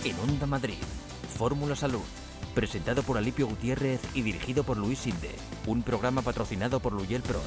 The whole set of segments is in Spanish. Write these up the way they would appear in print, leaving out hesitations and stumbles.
En Onda Madrid, Fórmula Salud, presentado por Alipio Gutiérrez y dirigido por Luis Sinde, un programa patrocinado por Luyel Pro.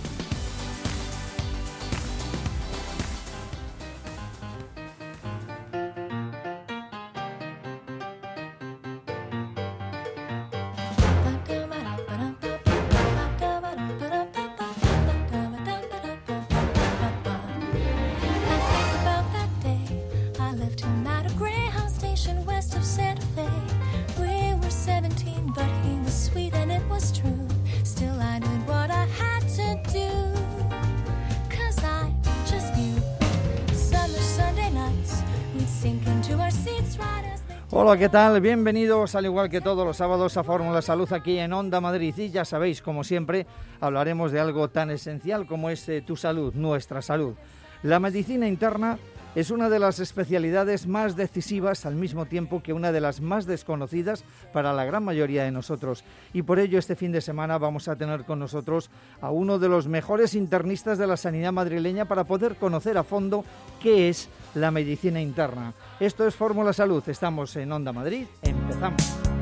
Hola, ¿qué tal? Bienvenidos, al igual que todos los sábados, a Fórmula Salud aquí en Onda Madrid. Y ya sabéis, como siempre, hablaremos de algo tan esencial como es tu salud, nuestra salud. La medicina interna es una de las especialidades más decisivas, al mismo tiempo que una de las más desconocidas para la gran mayoría de nosotros. Y por ello, este fin de semana vamos a tener con nosotros a uno de los mejores internistas de la sanidad madrileña para poder conocer a fondo qué es la medicina interna. Esto es Fórmula Salud, estamos en Onda Madrid, empezamos.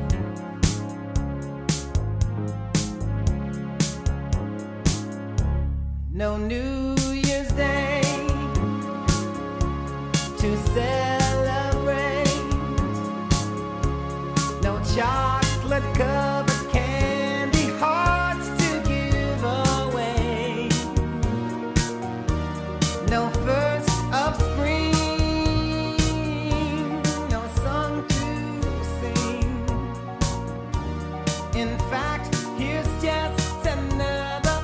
No New Year's Day to celebrate, no chocolate covered candy hearts to give away, no first of spring, no song to sing. In fact, here's just another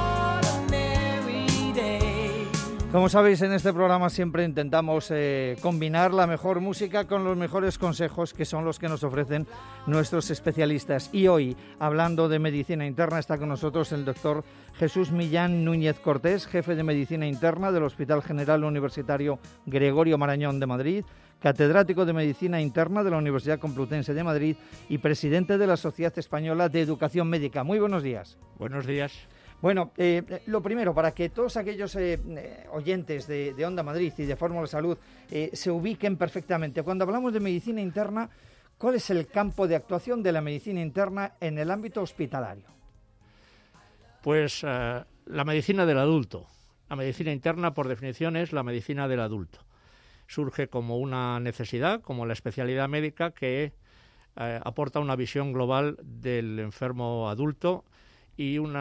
ordinary day. Como sabéis, en este programa siempre intentamos combinar la mejor música con los mejores consejos, que son los que nos ofrecen nuestros especialistas. Y hoy, hablando de medicina interna, está con nosotros el doctor Jesús Millán Núñez Cortés, jefe de medicina interna del Hospital General Universitario Gregorio Marañón de Madrid, catedrático de Medicina Interna de la Universidad Complutense de Madrid y presidente de la Sociedad Española de Educación Médica. Muy buenos días. Buenos días. Bueno, lo primero, para que todos aquellos oyentes de Onda Madrid y de Fórmula Salud se ubiquen perfectamente, cuando hablamos de medicina interna, ¿cuál es el campo de actuación de la medicina interna en el ámbito hospitalario? Pues la medicina del adulto. La medicina interna, por definición, es la medicina del adulto. Surge como una necesidad, como la especialidad médica que aporta una visión global del enfermo adulto y un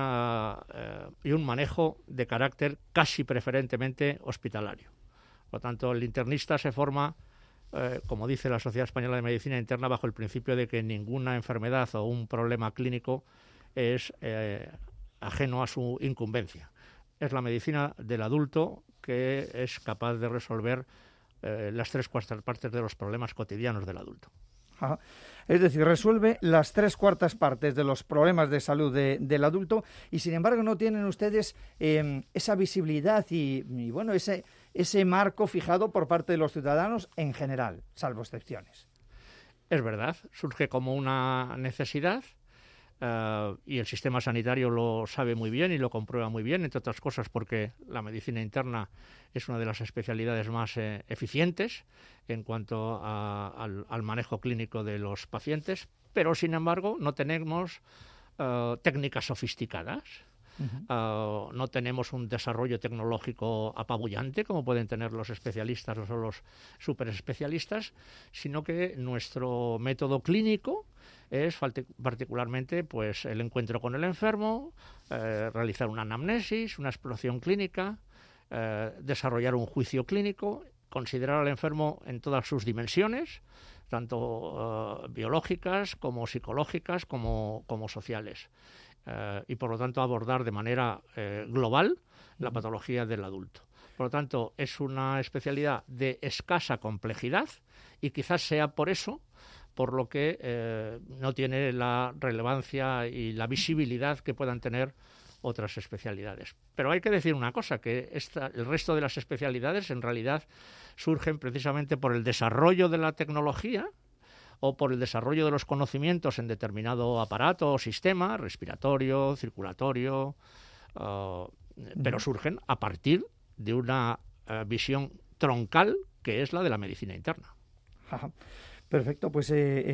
manejo de carácter casi preferentemente hospitalario. Por lo tanto, el internista se forma, como dice la Sociedad Española de Medicina Interna, bajo el principio de que ninguna enfermedad o un problema clínico es ajeno a su incumbencia. Es la medicina del adulto que es capaz de resolver las 3/4 partes de los problemas cotidianos del adulto. Ajá. Es decir, resuelve las 3/4 partes de los problemas de salud del adulto y, sin embargo, no tienen ustedes esa visibilidad y bueno, ese marco fijado por parte de los ciudadanos en general, salvo excepciones. Es verdad, surge como una necesidad y el sistema sanitario lo sabe muy bien y lo comprueba muy bien, entre otras cosas porque la medicina interna es una de las especialidades más eficientes en cuanto al manejo clínico de los pacientes, pero sin embargo no tenemos técnicas sofisticadas. No tenemos un desarrollo tecnológico apabullante como pueden tener los especialistas o los superespecialistas, sino que nuestro método clínico es particularmente pues el encuentro con el enfermo, realizar una anamnesis, una exploración clínica, desarrollar un juicio clínico, considerar al enfermo en todas sus dimensiones, tanto biológicas como psicológicas como sociales. Y por lo tanto abordar de manera global la patología del adulto. Por lo tanto, es una especialidad de escasa complejidad y quizás sea por eso por lo que no tiene la relevancia y la visibilidad que puedan tener otras especialidades. Pero hay que decir una cosa, que el resto de las especialidades en realidad surgen precisamente por el desarrollo de la tecnología o por el desarrollo de los conocimientos en determinado aparato o sistema, respiratorio, circulatorio, pero surgen a partir de una visión troncal que es la de la medicina interna. Ajá. Perfecto, pues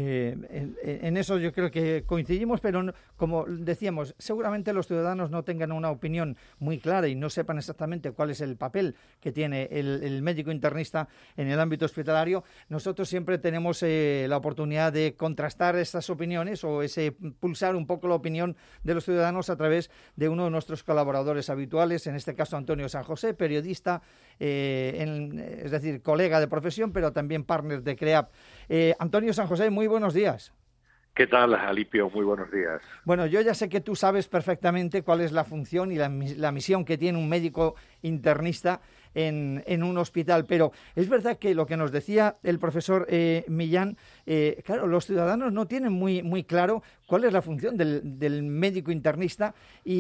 en eso yo creo que coincidimos, pero como decíamos, seguramente los ciudadanos no tengan una opinión muy clara y no sepan exactamente cuál es el papel que tiene el médico internista en el ámbito hospitalario. Nosotros siempre tenemos la oportunidad de contrastar estas opiniones o pulsar un poco la opinión de los ciudadanos a través de uno de nuestros colaboradores habituales, en este caso Antonio San José, periodista, es decir, colega de profesión, pero también partner de CREAP. Antonio San José, muy buenos días. ¿Qué tal, Alipio? Muy buenos días. Bueno, yo ya sé que tú sabes perfectamente cuál es la función y la misión que tiene un médico internista en un hospital, pero es verdad que lo que nos decía el profesor Millán, claro, los ciudadanos no tienen muy claro cuál es la función del médico internista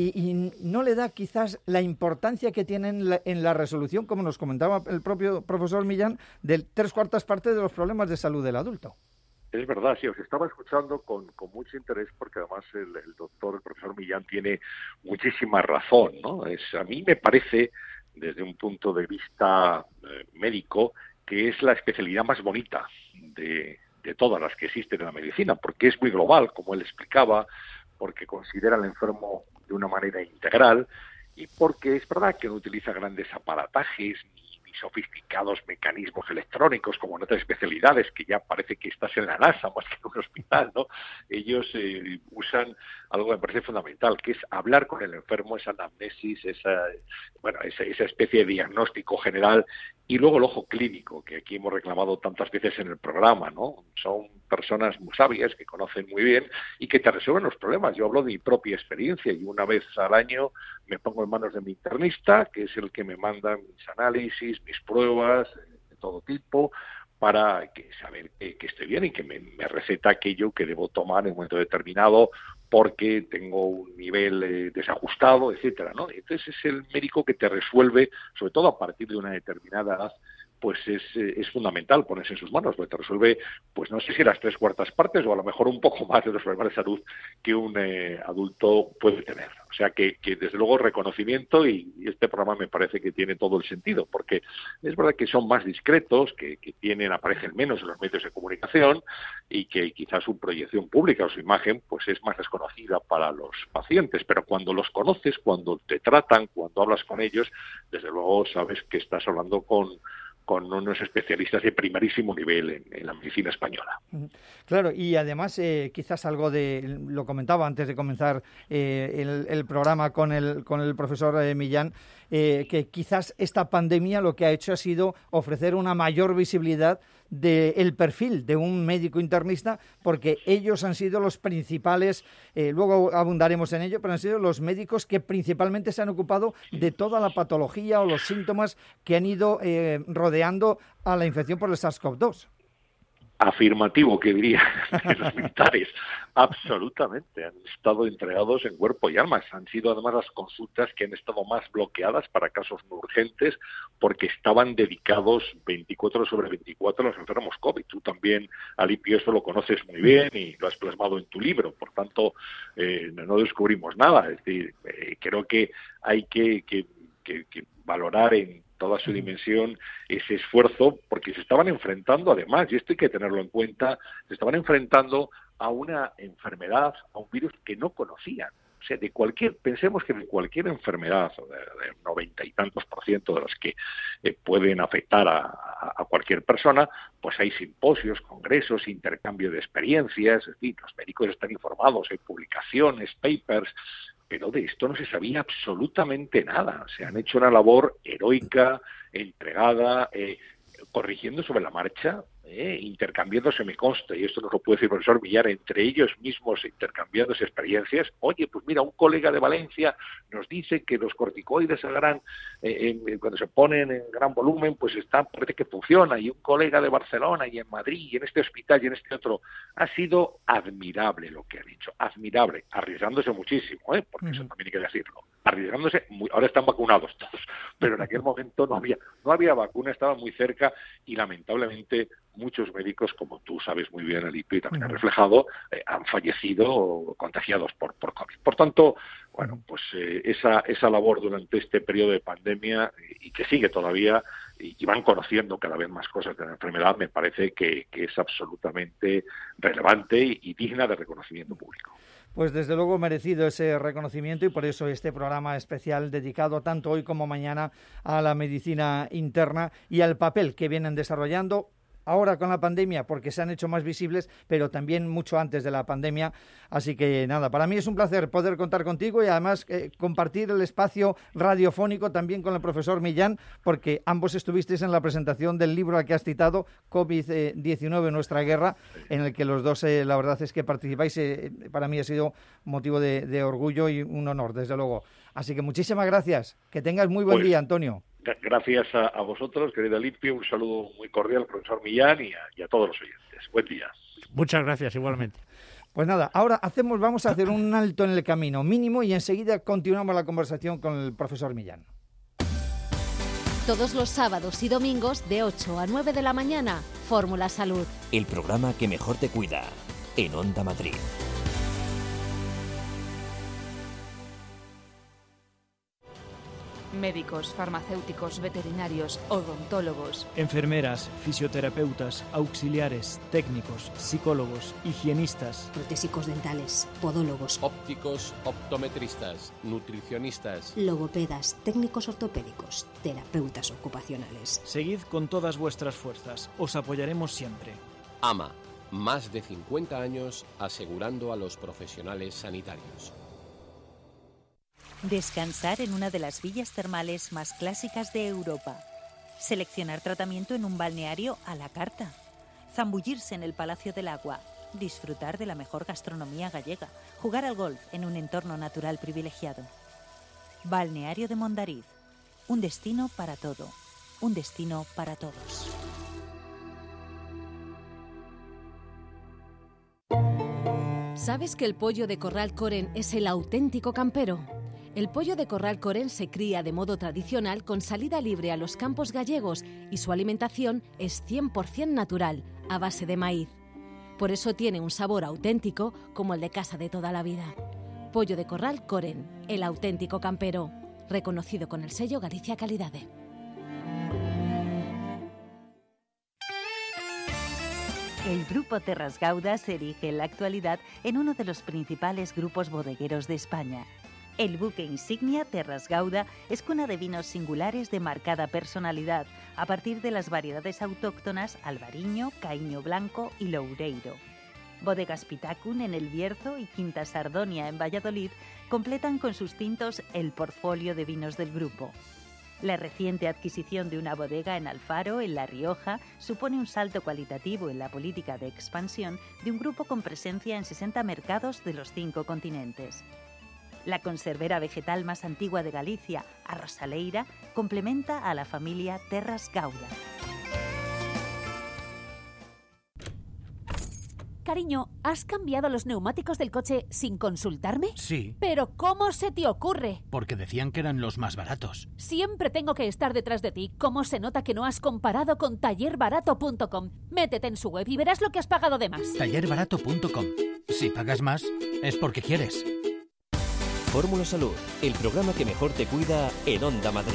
y no le da quizás la importancia que tiene en la resolución, como nos comentaba el propio profesor Millán, de 3/4 partes de los problemas de salud del adulto. Es verdad, sí, os estaba escuchando con mucho interés porque además el profesor Millán tiene muchísima razón, ¿no? A mí me parece, desde un punto de vista médico, que es la especialidad más bonita de todas las que existen en la medicina, porque es muy global, como él explicaba, porque considera al enfermo de una manera integral y porque es verdad que no utiliza grandes aparatajes ni sofisticados mecanismos electrónicos como en otras especialidades que ya parece que estás en la NASA más que en un hospital, ¿no? Ellos usan algo que me parece fundamental, que es hablar con el enfermo, esa anamnesis, esa especie de diagnóstico general y luego el ojo clínico, que aquí hemos reclamado tantas veces en el programa, ¿no? Son personas muy sabias que conocen muy bien y que te resuelven los problemas. Yo hablo de mi propia experiencia y una vez al año me pongo en manos de mi internista, que es el que me manda mis análisis, mis pruebas de todo tipo, para saber que estoy bien y que me receta aquello que debo tomar en un momento determinado porque tengo un nivel desajustado, etcétera, ¿no? Entonces es el médico que te resuelve, sobre todo a partir de una determinada edad, pues es fundamental ponerse en sus manos, porque te resuelve, pues no sé si las 3/4 partes o a lo mejor un poco más de los problemas de salud que un adulto puede tener. O sea que desde luego reconocimiento y este programa me parece que tiene todo el sentido, porque es verdad que son más discretos, que aparecen menos en los medios de comunicación y que quizás su proyección pública o su imagen pues es más desconocida para los pacientes, pero cuando los conoces, cuando te tratan, cuando hablas con ellos, desde luego sabes que estás hablando con unos especialistas de primerísimo nivel en la medicina española. Claro, y además quizás algo lo comentaba antes de comenzar el programa con el profesor Millán, que quizás esta pandemia lo que ha hecho ha sido ofrecer una mayor visibilidad del perfil de un médico internista, porque ellos han sido los principales, luego abundaremos en ello, pero han sido los médicos que principalmente se han ocupado de toda la patología o los síntomas que han ido rodeando a la infección por el SARS-CoV-2. Afirmativo, que diría los militares. Absolutamente, han estado entregados en cuerpo y alma. Han sido además las consultas que han estado más bloqueadas para casos no urgentes porque estaban dedicados 24/24 a los enfermos COVID. Tú también, Alipio, eso lo conoces muy bien y lo has plasmado en tu libro. Por tanto, no descubrimos nada. Es decir, creo que hay que valorar en toda su dimensión ese esfuerzo, porque se estaban enfrentando además, y esto hay que tenerlo en cuenta, se estaban enfrentando a una enfermedad, a un virus que no conocían. O sea, pensemos que de cualquier enfermedad, de 90 y tantos % de las que pueden afectar a cualquier persona, pues hay simposios, congresos, intercambio de experiencias, es decir, los médicos están informados, hay publicaciones, papers, pero de esto no se sabía absolutamente nada. Se han hecho una labor heroica, entregada, corrigiendo sobre la marcha, intercambiándose, me consta, y esto nos lo puede decir el profesor Villar, entre ellos mismos intercambiándose experiencias. Oye, pues mira, un colega de Valencia nos dice que los corticoides cuando se ponen en gran volumen, pues parece que funciona, y un colega de Barcelona y en Madrid y en este hospital y en este otro. Ha sido admirable lo que ha dicho, admirable, arriesgándose muchísimo, porque eso también hay que decirlo, arriesgándose, ahora están vacunados todos, pero en aquel momento no había vacuna, estaba muy cerca y lamentablemente muchos médicos, como tú sabes muy bien, Alipio, y también ha reflejado, han fallecido contagiados por COVID. Por tanto, bueno, pues esa labor durante este periodo de pandemia y que sigue todavía y van conociendo cada vez más cosas de la enfermedad, me parece que es absolutamente relevante y digna de reconocimiento público. Pues desde luego merecido ese reconocimiento y por eso este programa especial dedicado tanto hoy como mañana a la medicina interna y al papel que vienen desarrollando ahora con la pandemia, porque se han hecho más visibles, pero también mucho antes de la pandemia. Así que nada, para mí es un placer poder contar contigo y además compartir el espacio radiofónico también con el profesor Millán, porque ambos estuvisteis en la presentación del libro al que has citado, COVID-19, Nuestra Guerra, en el que los dos, la verdad es que participáis. Para mí ha sido motivo de orgullo y un honor, desde luego. Así que muchísimas gracias. Que tengas muy buen día, Antonio. Gracias a vosotros, querida Limpio. Un saludo muy cordial al profesor Millán y a todos los oyentes. Buen día. Muchas gracias, igualmente. Pues nada, ahora vamos a hacer un alto en el camino mínimo y enseguida continuamos la conversación con el profesor Millán. Todos los sábados y domingos de 8 a 9 de la mañana, Fórmula Salud. El programa que mejor te cuida, en Onda Madrid. Médicos, farmacéuticos, veterinarios, odontólogos, enfermeras, fisioterapeutas, auxiliares, técnicos, psicólogos, higienistas, protésicos dentales, podólogos, ópticos, optometristas, nutricionistas, logopedas, técnicos ortopédicos, terapeutas ocupacionales. Seguid con todas vuestras fuerzas, os apoyaremos siempre. AMA, más de 50 años asegurando a los profesionales sanitarios. Descansar en una de las villas termales más clásicas de Europa. Seleccionar tratamiento en un balneario a la carta. Zambullirse en el Palacio del Agua. Disfrutar de la mejor gastronomía gallega. Jugar al golf en un entorno natural privilegiado. Balneario de Mondariz. Un destino para todo. Un destino para todos. ¿Sabes que el pollo de corral Coren es el auténtico campero? El pollo de corral Coren se cría de modo tradicional con salida libre a los campos gallegos y su alimentación es 100% natural, a base de maíz. Por eso tiene un sabor auténtico como el de casa de toda la vida. Pollo de corral Coren, el auténtico campero, reconocido con el sello Galicia Calidade. El Grupo Terras Gauda se erige en la actualidad en uno de los principales grupos bodegueros de España. El buque insignia Terras Gauda es cuna de vinos singulares de marcada personalidad, a partir de las variedades autóctonas Albariño, Caíño Blanco y Loureiro. Bodegas Pitacun en El Bierzo y Quinta Sardonia en Valladolid completan con sus tintos el portfolio de vinos del grupo. La reciente adquisición de una bodega en Alfaro, en La Rioja, supone un salto cualitativo en la política de expansión de un grupo con presencia en 60 mercados de los 5 continentes. La conservera vegetal más antigua de Galicia, Arrosaleira, complementa a la familia Terras Gauda. Cariño, ¿has cambiado los neumáticos del coche sin consultarme? Sí. ¿Pero cómo se te ocurre? Porque decían que eran los más baratos. Siempre tengo que estar detrás de ti. ¿Cómo se nota que no has comparado con tallerbarato.com? Métete en su web y verás lo que has pagado de más. Tallerbarato.com. Si pagas más, es porque quieres. Fórmula Salud, el programa que mejor te cuida en Onda Madrid.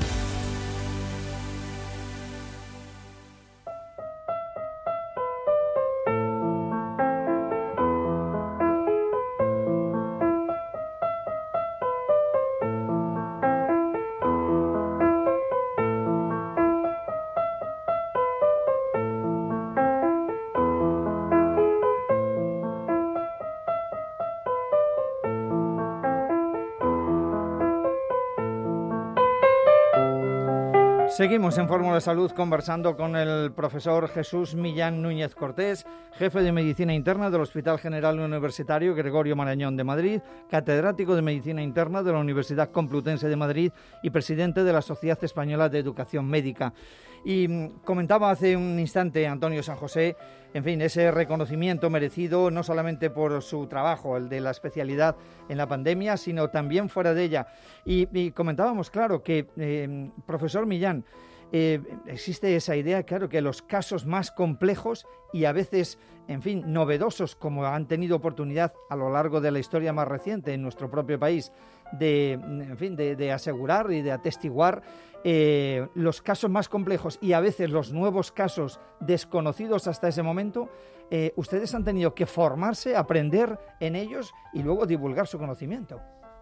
Seguimos en Fórmula Salud conversando con el profesor Jesús Millán Núñez Cortés, jefe de Medicina Interna del Hospital General Universitario Gregorio Marañón de Madrid, catedrático de Medicina Interna de la Universidad Complutense de Madrid y presidente de la Sociedad Española de Educación Médica. Y comentaba hace un instante Antonio San José, en fin, ese reconocimiento merecido no solamente por su trabajo, el de la especialidad en la pandemia, sino también fuera de ella. Y comentábamos, claro, que, profesor Millán, existe esa idea, claro, que los casos más complejos y a veces, en fin, novedosos, como han tenido oportunidad a lo largo de la historia más reciente en nuestro propio país de asegurar y de atestiguar los casos más complejos y a veces los nuevos casos desconocidos hasta ese momento. Ustedes han tenido que formarse, aprender en ellos y luego divulgar su conocimiento.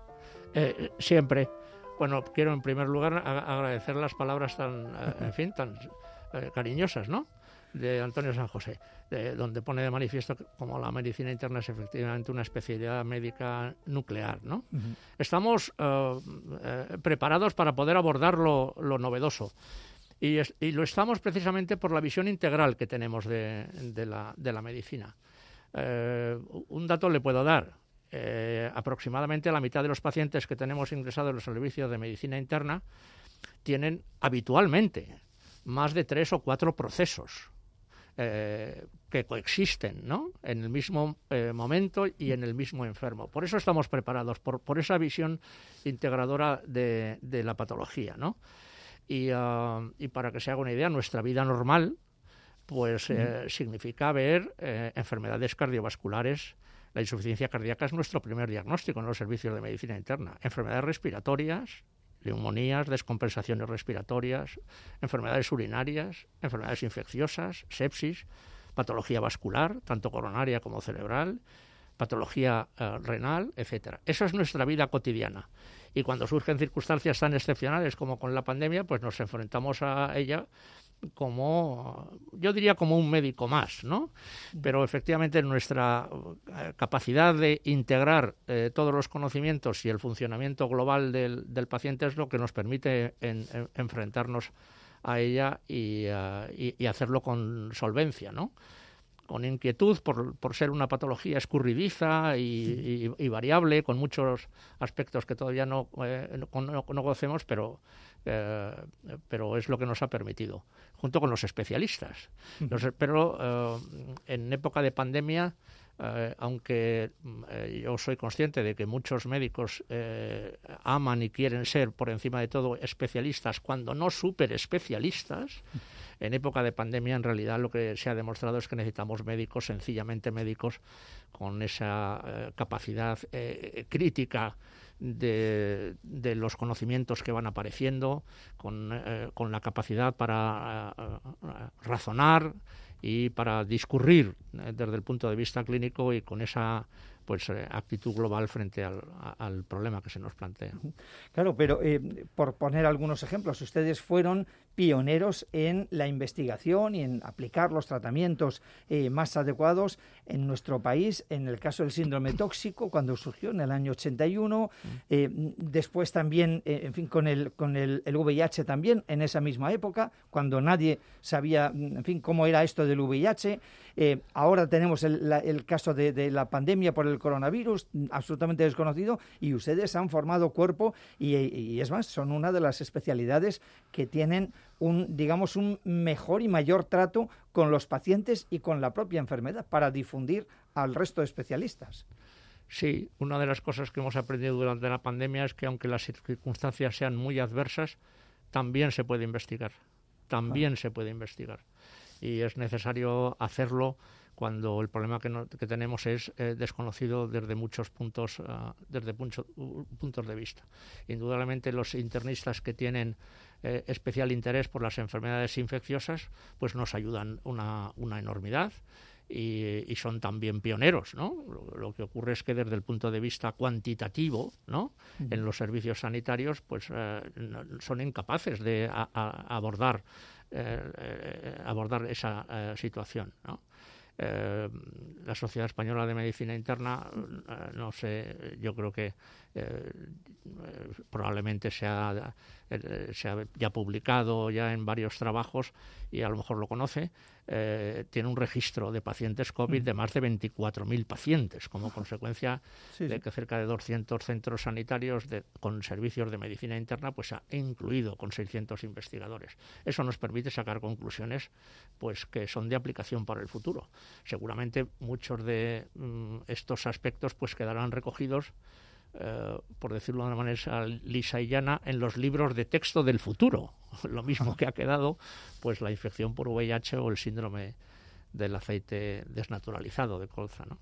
Siempre. Bueno, quiero en primer lugar agradecer las palabras tan cariñosas, ¿no?, de Antonio San José, donde pone de manifiesto que como la medicina interna es efectivamente una especialidad médica nuclear, ¿no? Uh-huh. Estamos preparados para poder abordar lo novedoso y lo estamos precisamente por la visión integral que tenemos de la medicina. Un dato le puedo dar. Aproximadamente la mitad de los pacientes que tenemos ingresados en los servicios de medicina interna tienen habitualmente más de 3 o 4 procesos que coexisten, ¿no?, en el mismo momento y en el mismo enfermo. Por eso estamos preparados, por esa visión integradora de la patología, ¿no? Y para que se haga una idea, nuestra vida normal pues significa ver enfermedades cardiovasculares. La insuficiencia cardíaca es nuestro primer diagnóstico en los servicios de medicina interna. Enfermedades respiratorias, neumonías, descompensaciones respiratorias, enfermedades urinarias, enfermedades infecciosas, sepsis, patología vascular, tanto coronaria como cerebral, patología renal, etcétera. Esa es nuestra vida cotidiana. Y cuando surgen circunstancias tan excepcionales como con la pandemia, pues nos enfrentamos a ella como, yo diría, como un médico más, ¿no? Pero efectivamente nuestra capacidad de integrar todos los conocimientos y el funcionamiento global del paciente es lo que nos permite enfrentarnos a ella y hacerlo con solvencia, ¿no? Con inquietud por ser una patología escurridiza y variable, con muchos aspectos que todavía no conocemos, pero es lo que nos ha permitido, junto con los especialistas. Pero en época de pandemia, aunque yo soy consciente de que muchos médicos aman y quieren ser, por encima de todo, especialistas, cuando no superespecialistas, en época de pandemia, en realidad, lo que se ha demostrado es que necesitamos médicos, sencillamente médicos, con esa capacidad crítica de los conocimientos que van apareciendo, con la capacidad para razonar y para discurrir desde el punto de vista clínico y con esa actitud global frente al problema que se nos plantea. Claro, pero por poner algunos ejemplos, ustedes fueron pioneros en la investigación y en aplicar los tratamientos más adecuados en nuestro país, en el caso del síndrome tóxico, cuando surgió en el año 81, después también, con el VIH también, en esa misma época, cuando nadie sabía, cómo era esto del VIH. Ahora tenemos el caso de la pandemia por el coronavirus, absolutamente desconocido, y ustedes han formado cuerpo y es más, son una de las especialidades que tienen un mejor y mayor trato con los pacientes y con la propia enfermedad para difundir al resto de especialistas. Sí, una de las cosas que hemos aprendido durante la pandemia es que aunque las circunstancias sean muy adversas, también se puede investigar. Se puede investigar. Y es necesario hacerlo cuando el problema que tenemos es desconocido desde muchos puntos de vista. Indudablemente los internistas que tienen especial interés por las enfermedades infecciosas pues nos ayudan una enormidad y son también pioneros, ¿no? Lo que ocurre es que desde el punto de vista cuantitativo, ¿no?, en los servicios sanitarios pues son incapaces de abordar esa situación, ¿no? La Sociedad Española de Medicina Interna, no sé, yo creo que probablemente se ha ya publicado ya en varios trabajos y a lo mejor lo conoce, tiene un registro de pacientes COVID de más de 24.000 pacientes como consecuencia de que cerca de 200 centros sanitarios con servicios de medicina interna pues ha incluido con 600 investigadores. Eso nos permite sacar conclusiones pues que son de aplicación para el futuro. Seguramente muchos de estos aspectos pues quedarán recogidos por decirlo de una manera lisa y llana, en los libros de texto del futuro, lo mismo que ha quedado pues la infección por VIH o el síndrome del aceite desnaturalizado de colza, ¿no?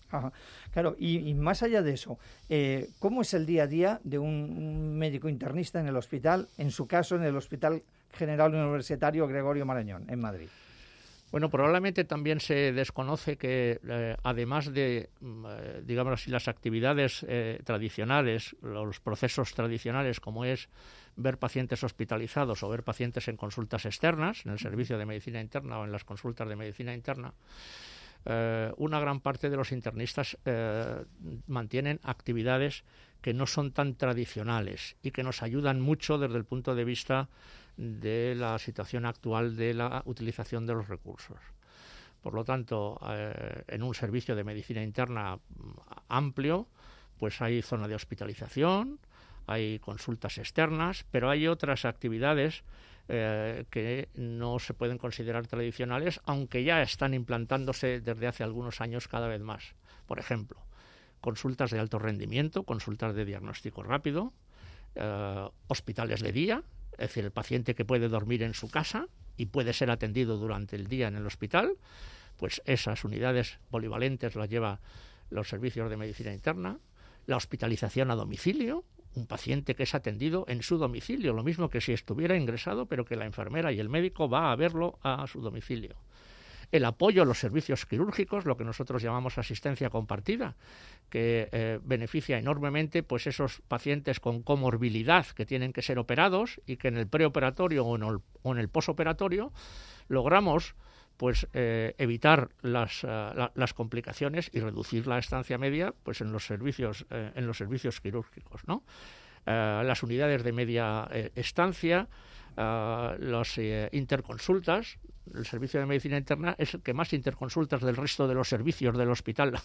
Ajá. Claro, y más allá de eso, ¿cómo es el día a día de un médico internista en el hospital, en su caso en el Hospital General Universitario Gregorio Marañón, en Madrid? Bueno, probablemente también se desconoce que, además de, digamos así, las actividades tradicionales, los procesos tradicionales, como es ver pacientes hospitalizados o ver pacientes en consultas externas, en el servicio de medicina interna o en las consultas de medicina interna, una gran parte de los internistas mantienen actividades que no son tan tradicionales y que nos ayudan mucho desde el punto de vista de la situación actual de la utilización de los recursos. Por lo tanto, en un servicio de medicina interna amplio, pues hay zona de hospitalización, hay consultas externas, pero hay otras actividades que no se pueden considerar tradicionales, aunque ya están implantándose desde hace algunos años cada vez más. Por ejemplo, consultas de alto rendimiento, consultas de diagnóstico rápido, hospitales de día, es decir, el paciente que puede dormir en su casa y puede ser atendido durante el día en el hospital, pues esas unidades polivalentes las lleva los servicios de medicina interna. La hospitalización a domicilio, un paciente que es atendido en su domicilio, lo mismo que si estuviera ingresado, pero que la enfermera y el médico va a verlo a su domicilio. El apoyo a los servicios quirúrgicos, lo que nosotros llamamos asistencia compartida, que beneficia enormemente pues esos pacientes con comorbilidad que tienen que ser operados y que en el preoperatorio o en el posoperatorio logramos pues evitar las complicaciones y reducir la estancia media pues en los servicios quirúrgicos, ¿no? Las unidades de media estancia, las interconsultas. El servicio de medicina interna es el que más interconsultas del resto de los servicios del hospital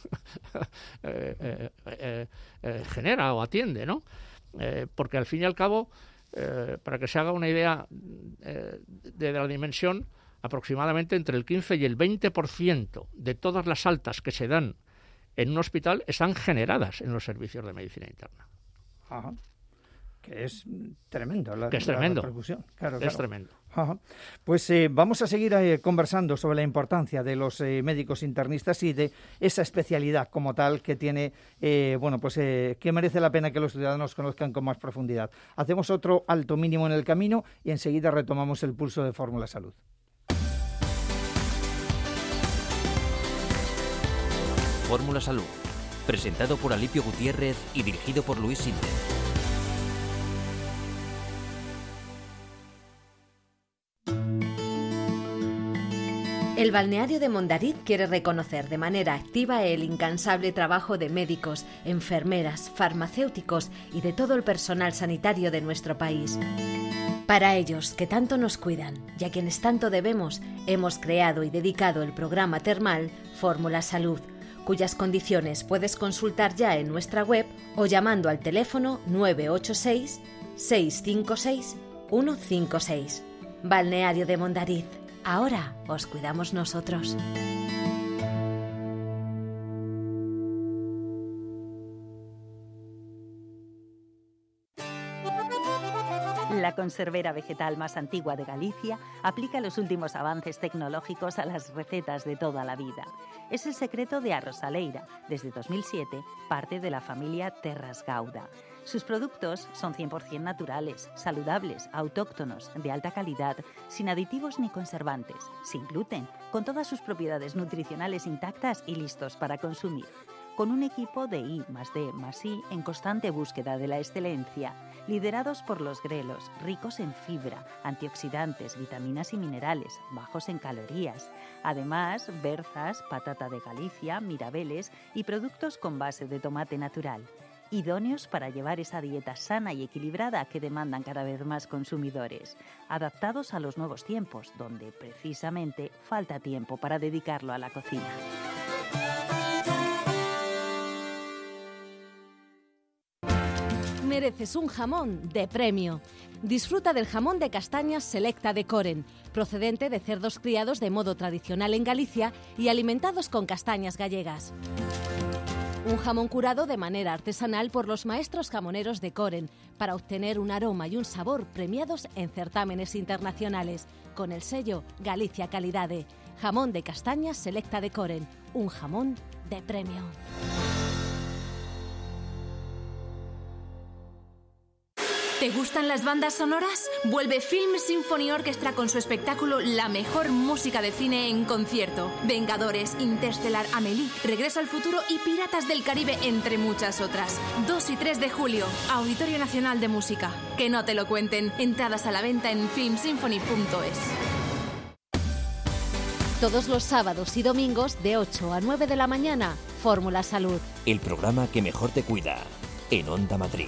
genera o atiende, ¿no? Porque al fin y al cabo, para que se haga una idea de la dimensión, aproximadamente entre el 15 y el 20% de todas las altas que se dan en un hospital están generadas en los servicios de medicina interna. Ajá. Que es tremendo la repercusión. Claro. Es tremendo. Ajá. Pues vamos a seguir conversando sobre la importancia de los médicos internistas y de esa especialidad como tal que tiene, que merece la pena que los ciudadanos conozcan con más profundidad. Hacemos otro alto mínimo en el camino y enseguida retomamos el pulso de Fórmula Salud. Fórmula Salud, presentado por Alipio Gutiérrez y dirigido por Luis Sinde. El balneario de Mondariz quiere reconocer de manera activa el incansable trabajo de médicos, enfermeras, farmacéuticos y de todo el personal sanitario de nuestro país. Para ellos, que tanto nos cuidan y a quienes tanto debemos, hemos creado y dedicado el programa termal Fórmula Salud, cuyas condiciones puedes consultar ya en nuestra web o llamando al teléfono 986 656 156. Balneario de Mondariz. Ahora os cuidamos nosotros. La conservera vegetal más antigua de Galicia aplica los últimos avances tecnológicos a las recetas de toda la vida. Es el secreto de Arrosaleira, desde 2007, parte de la familia Terras Gauda. Sus productos son 100% naturales, saludables, autóctonos, de alta calidad, sin aditivos ni conservantes, sin gluten, con todas sus propiedades nutricionales intactas y listos para consumir. Con un equipo de I+D+I en constante búsqueda de la excelencia, liderados por los grelos, ricos en fibra, antioxidantes, vitaminas y minerales, bajos en calorías. Además, berzas, patata de Galicia, mirabeles y productos con base de tomate natural. Idóneos para llevar esa dieta sana y equilibrada que demandan cada vez más consumidores, adaptados a los nuevos tiempos, donde precisamente falta tiempo para dedicarlo a la cocina. Mereces un jamón de premio. Disfruta del jamón de castañas Selecta de Coren, procedente de cerdos criados de modo tradicional en Galicia y alimentados con castañas gallegas. Un jamón curado de manera artesanal por los maestros jamoneros de Coren para obtener un aroma y un sabor premiados en certámenes internacionales con el sello Galicia Calidade. Jamón de castañas Selecta de Coren, un jamón de premio. ¿Te gustan las bandas sonoras? Vuelve Film Symphony Orchestra con su espectáculo La mejor música de cine en concierto. Vengadores, Interstellar, Amélie, Regreso al futuro y Piratas del Caribe, entre muchas otras. 2 y 3 de julio, Auditorio Nacional de Música. Que no te lo cuenten. Entradas a la venta en filmsymphony.es. Todos los sábados y domingos de 8 a 9 de la mañana, Fórmula Salud. El programa que mejor te cuida, en Onda Madrid.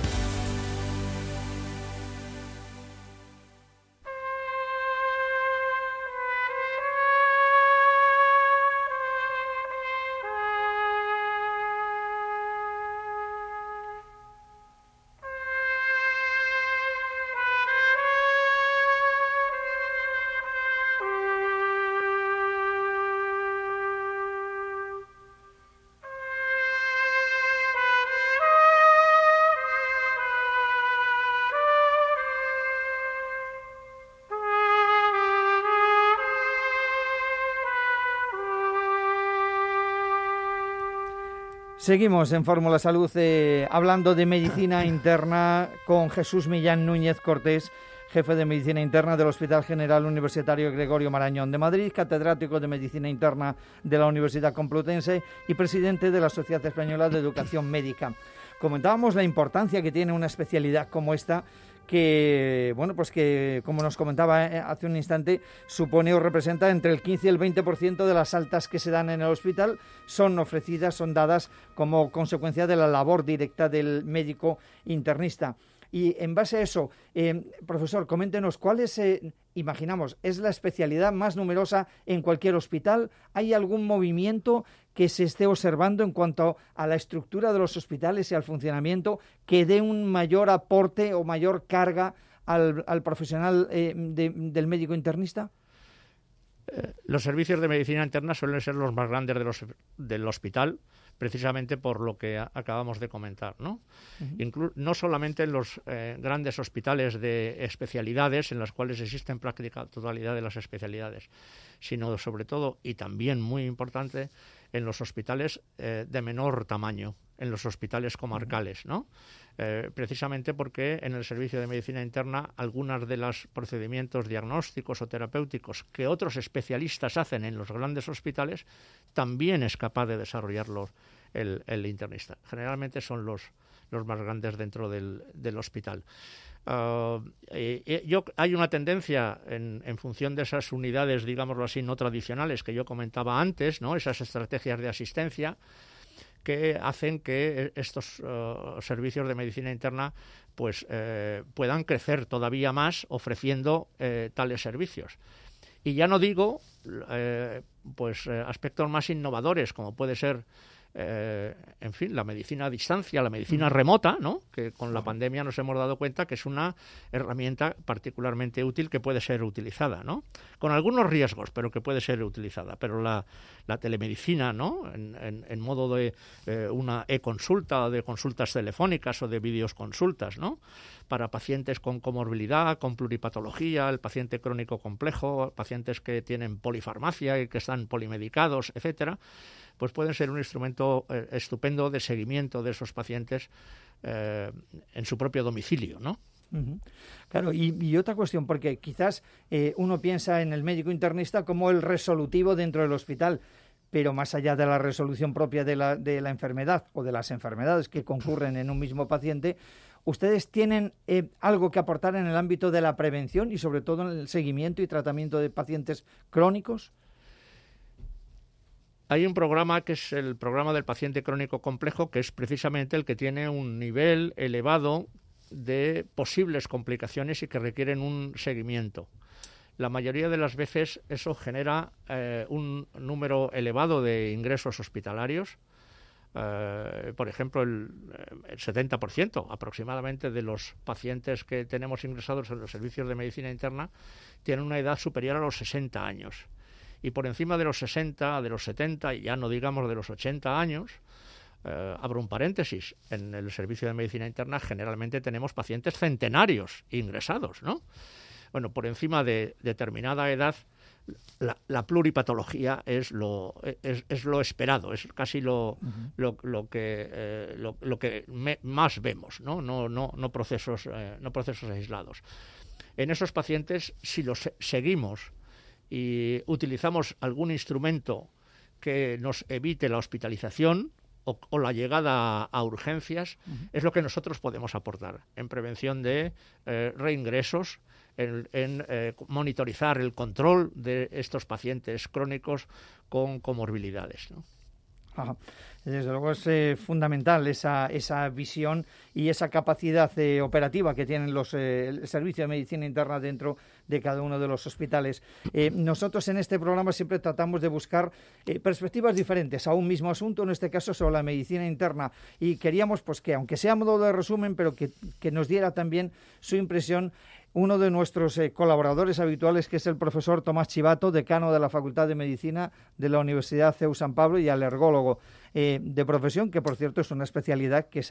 Seguimos en Fórmula Salud hablando de medicina interna con Jesús Millán Núñez Cortés, jefe de Medicina Interna del Hospital General Universitario Gregorio Marañón de Madrid, catedrático de Medicina Interna de la Universidad Complutense y presidente de la Sociedad Española de Educación Médica. Comentábamos la importancia que tiene una especialidad como esta, que, bueno, pues que, como nos comentaba hace un instante, supone o representa entre el 15 y el 20% de las altas que se dan en el hospital, son ofrecidas, son dadas como consecuencia de la labor directa del médico internista. Y en base a eso, profesor, coméntenos, ¿cuál es, imaginamos, es la especialidad más numerosa en cualquier hospital? ¿Hay algún movimiento que se esté observando en cuanto a la estructura de los hospitales y al funcionamiento que dé un mayor aporte o mayor carga al profesional del médico internista? Los servicios de medicina interna suelen ser los más grandes del hospital, precisamente por lo que acabamos de comentar, ¿no? No solamente en los grandes hospitales de especialidades, en las cuales existen práctica totalidad de las especialidades, sino sobre todo, y también muy importante, en los hospitales de menor tamaño, en los hospitales comarcales, ¿no? Precisamente porque en el servicio de medicina interna algunos de los procedimientos diagnósticos o terapéuticos que otros especialistas hacen en los grandes hospitales también es capaz de desarrollarlos el internista. Generalmente son los más grandes dentro del hospital. Hay una tendencia en función de esas unidades, digámoslo así, no tradicionales que yo comentaba antes, ¿no? Esas estrategias de asistencia que hacen que estos servicios de medicina interna pues puedan crecer todavía más ofreciendo tales servicios. Y ya no digo aspectos más innovadores, como puede ser en fin, la medicina a distancia, la medicina remota, ¿no? Que con la pandemia nos hemos dado cuenta que es una herramienta particularmente útil que puede ser utilizada, ¿no? Con algunos riesgos, pero que puede ser utilizada. Pero la telemedicina, ¿no? En modo de una e-consulta o de consultas telefónicas o de videoconsultas, ¿no? Para pacientes con comorbilidad, con pluripatología, el paciente crónico complejo, pacientes que tienen polifarmacia y que están polimedicados, etcétera, pues pueden ser un instrumento estupendo de seguimiento de esos pacientes en su propio domicilio, ¿no? Uh-huh. Claro, y otra cuestión, porque quizás uno piensa en el médico internista como el resolutivo dentro del hospital, pero más allá de la resolución propia de la enfermedad o de las enfermedades que concurren en un mismo paciente, ¿ustedes tienen algo que aportar en el ámbito de la prevención y sobre todo en el seguimiento y tratamiento de pacientes crónicos? Hay un programa que es el programa del paciente crónico complejo, que es precisamente el que tiene un nivel elevado de posibles complicaciones y que requieren un seguimiento. La mayoría de las veces eso genera un número elevado de ingresos hospitalarios. Por ejemplo, el 70% aproximadamente de los pacientes que tenemos ingresados en los servicios de medicina interna tienen una edad superior a los 60 años. Y por encima de los 60, de los 70, y ya no digamos de los 80 años, abro un paréntesis, en el servicio de medicina interna generalmente tenemos pacientes centenarios ingresados, ¿no? Bueno, por encima de determinada edad, la pluripatología es lo esperado, es casi lo que más vemos, no procesos aislados. En esos pacientes, si los seguimos y utilizamos algún instrumento que nos evite la hospitalización o la llegada a urgencias, es lo que nosotros podemos aportar en prevención de reingresos, en monitorizar el control de estos pacientes crónicos con comorbilidades, ¿no? Ajá. Desde luego es fundamental esa visión y esa capacidad operativa que tienen el Servicio de Medicina Interna dentro de cada uno de los hospitales. Nosotros en este programa siempre tratamos de buscar perspectivas diferentes a un mismo asunto, en este caso sobre la medicina interna, y queríamos pues que, aunque sea a modo de resumen, pero que nos diera también su impresión uno de nuestros colaboradores habituales, que es el profesor Tomás Chivato, decano de la Facultad de Medicina de la Universidad CEU San Pablo y alergólogo de profesión, que por cierto es una especialidad que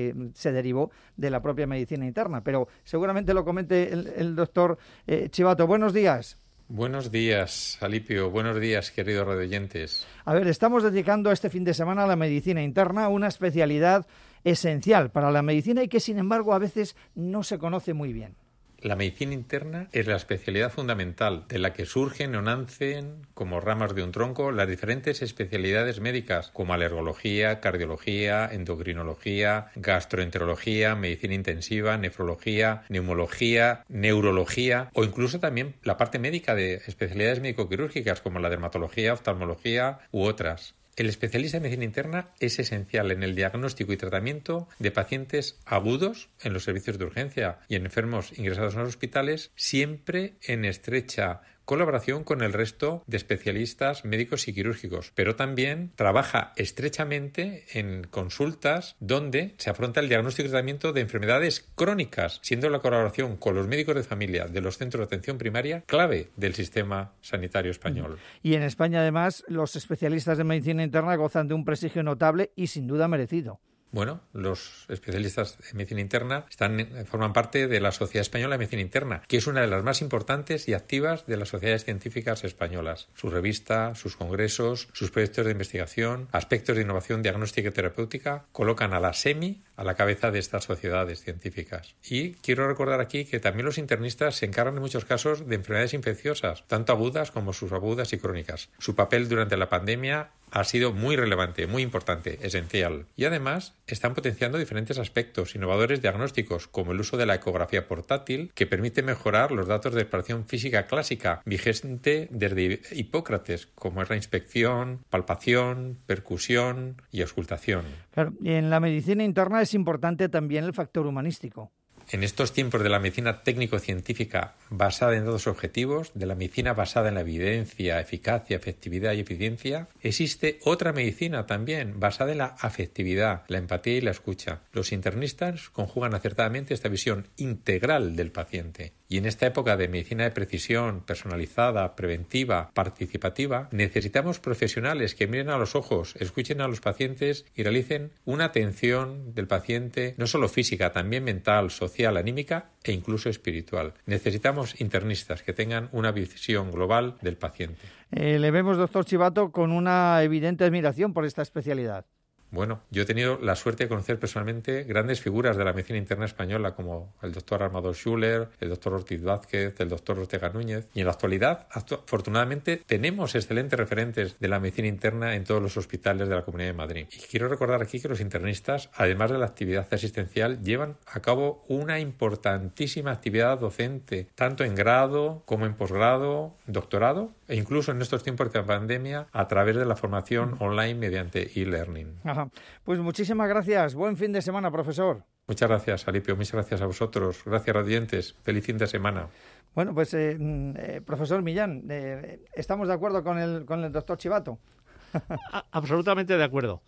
se derivó de la propia medicina interna, pero seguramente lo comente el doctor Chivato. Buenos días. Buenos días, Alipio. Buenos días, queridos radioyentes. A ver, estamos dedicando este fin de semana a la medicina interna, una especialidad esencial para la medicina y que, sin embargo, a veces no se conoce muy bien. La medicina interna es la especialidad fundamental de la que surgen o nacen como ramas de un tronco las diferentes especialidades médicas como alergología, cardiología, endocrinología, gastroenterología, medicina intensiva, nefrología, neumología, neurología o incluso también la parte médica de especialidades médico-quirúrgicas como la dermatología, oftalmología u otras. El especialista en medicina interna es esencial en el diagnóstico y tratamiento de pacientes agudos en los servicios de urgencia y en enfermos ingresados en los hospitales, siempre en estrecha colaboración con el resto de especialistas médicos y quirúrgicos, pero también trabaja estrechamente en consultas donde se afronta el diagnóstico y tratamiento de enfermedades crónicas, siendo la colaboración con los médicos de familia de los centros de atención primaria clave del sistema sanitario español. Y en España, además, los especialistas de medicina interna gozan de un prestigio notable y sin duda merecido. Bueno, los especialistas en medicina interna forman parte de la Sociedad Española de Medicina Interna, que es una de las más importantes y activas de las sociedades científicas españolas. Su revista, sus congresos, sus proyectos de investigación, aspectos de innovación diagnóstica y terapéutica colocan a la SEMI a la cabeza de estas sociedades científicas. Y quiero recordar aquí que también los internistas se encargan en muchos casos de enfermedades infecciosas, tanto agudas como subagudas y crónicas. Su papel durante la pandemia ha sido muy relevante, muy importante, esencial. Y además están potenciando diferentes aspectos innovadores diagnósticos, como el uso de la ecografía portátil, que permite mejorar los datos de exploración física clásica vigente desde Hipócrates, como es la inspección, palpación, percusión y auscultación. Claro, y en la medicina interna es importante también el factor humanístico. En estos tiempos de la medicina técnico-científica basada en datos objetivos, de la medicina basada en la evidencia, eficacia, efectividad y eficiencia, existe otra medicina también basada en la afectividad, la empatía y la escucha. Los internistas conjugan acertadamente esta visión integral del paciente. Y en esta época de medicina de precisión, personalizada, preventiva, participativa, necesitamos profesionales que miren a los ojos, escuchen a los pacientes y realicen una atención del paciente no solo física, también mental, social, anímica e incluso espiritual. Necesitamos internistas que tengan una visión global del paciente. Le vemos, doctor Chivato, con una evidente admiración por esta especialidad. Bueno, yo he tenido la suerte de conocer personalmente grandes figuras de la medicina interna española como el doctor Armando Schuller, el doctor Ortiz Vázquez, el doctor Ortega Núñez, y en la actualidad, afortunadamente, tenemos excelentes referentes de la medicina interna en todos los hospitales de la Comunidad de Madrid. Y quiero recordar aquí que los internistas, además de la actividad asistencial, llevan a cabo una importantísima actividad docente, tanto en grado como en posgrado, doctorado, e incluso en estos tiempos de pandemia a través de la formación online mediante e-learning. Ajá. Pues muchísimas gracias. Buen fin de semana, profesor. Muchas gracias, Alipio. Muchas gracias a vosotros. Gracias, radiantes. Feliz fin de semana. Bueno, pues, profesor Millán, ¿estamos de acuerdo con el doctor Chivato? Absolutamente de acuerdo.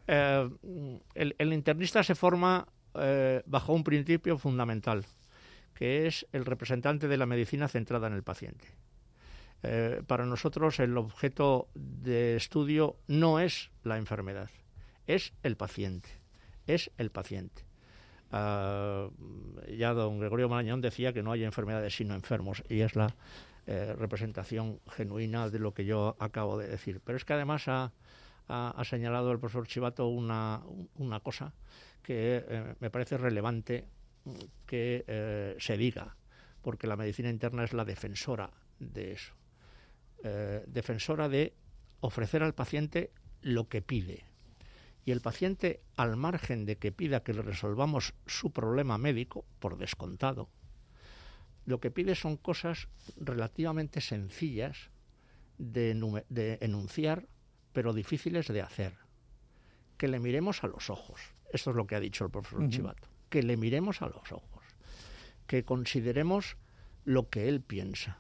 El internista se forma bajo un principio fundamental, que es el representante de la medicina centrada en el paciente. Para nosotros el objeto de estudio no es la enfermedad, es el paciente, Ya don Gregorio Marañón decía que no hay enfermedades sino enfermos, y es la representación genuina de lo que yo acabo de decir. Pero es que además ha señalado el profesor Chivato una cosa que me parece relevante que se diga, porque la medicina interna es la defensora de eso, defensora de ofrecer al paciente lo que pide. Y el paciente, al margen de que pida que le resolvamos su problema médico, por descontado, lo que pide son cosas relativamente sencillas de enunciar, pero difíciles de hacer. Que le miremos a los ojos. Esto es lo que ha dicho el profesor Chivato. Que le miremos a los ojos. Que consideremos lo que él piensa.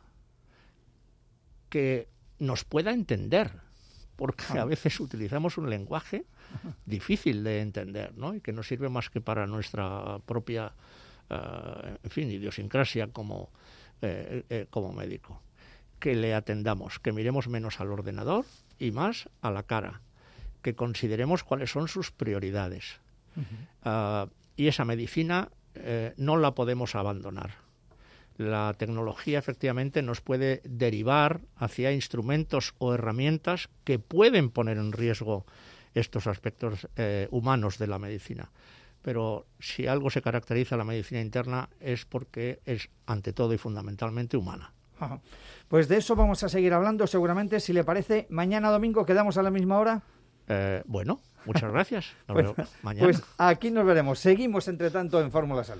Que nos pueda entender, porque a veces utilizamos un lenguaje difícil de entender, ¿no? Y que no sirve más que para nuestra propia idiosincrasia como médico. Que le atendamos, que miremos menos al ordenador y más a la cara, que consideremos cuáles son sus prioridades. Y esa medicina no la podemos abandonar. La tecnología efectivamente nos puede derivar hacia instrumentos o herramientas que pueden poner en riesgo estos aspectos humanos de la medicina. Pero si algo se caracteriza la medicina interna es porque es ante todo y fundamentalmente humana. Ajá. Pues de eso vamos a seguir hablando seguramente, si le parece. Mañana domingo quedamos a la misma hora. Bueno, muchas gracias. Nos Pues, vemos mañana. pues aquí nos veremos. Seguimos entre tanto en Fórmula Salud.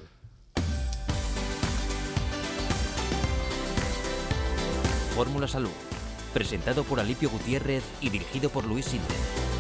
Fórmula Salud, presentado por Alipio Gutiérrez y dirigido por Luis Sinde.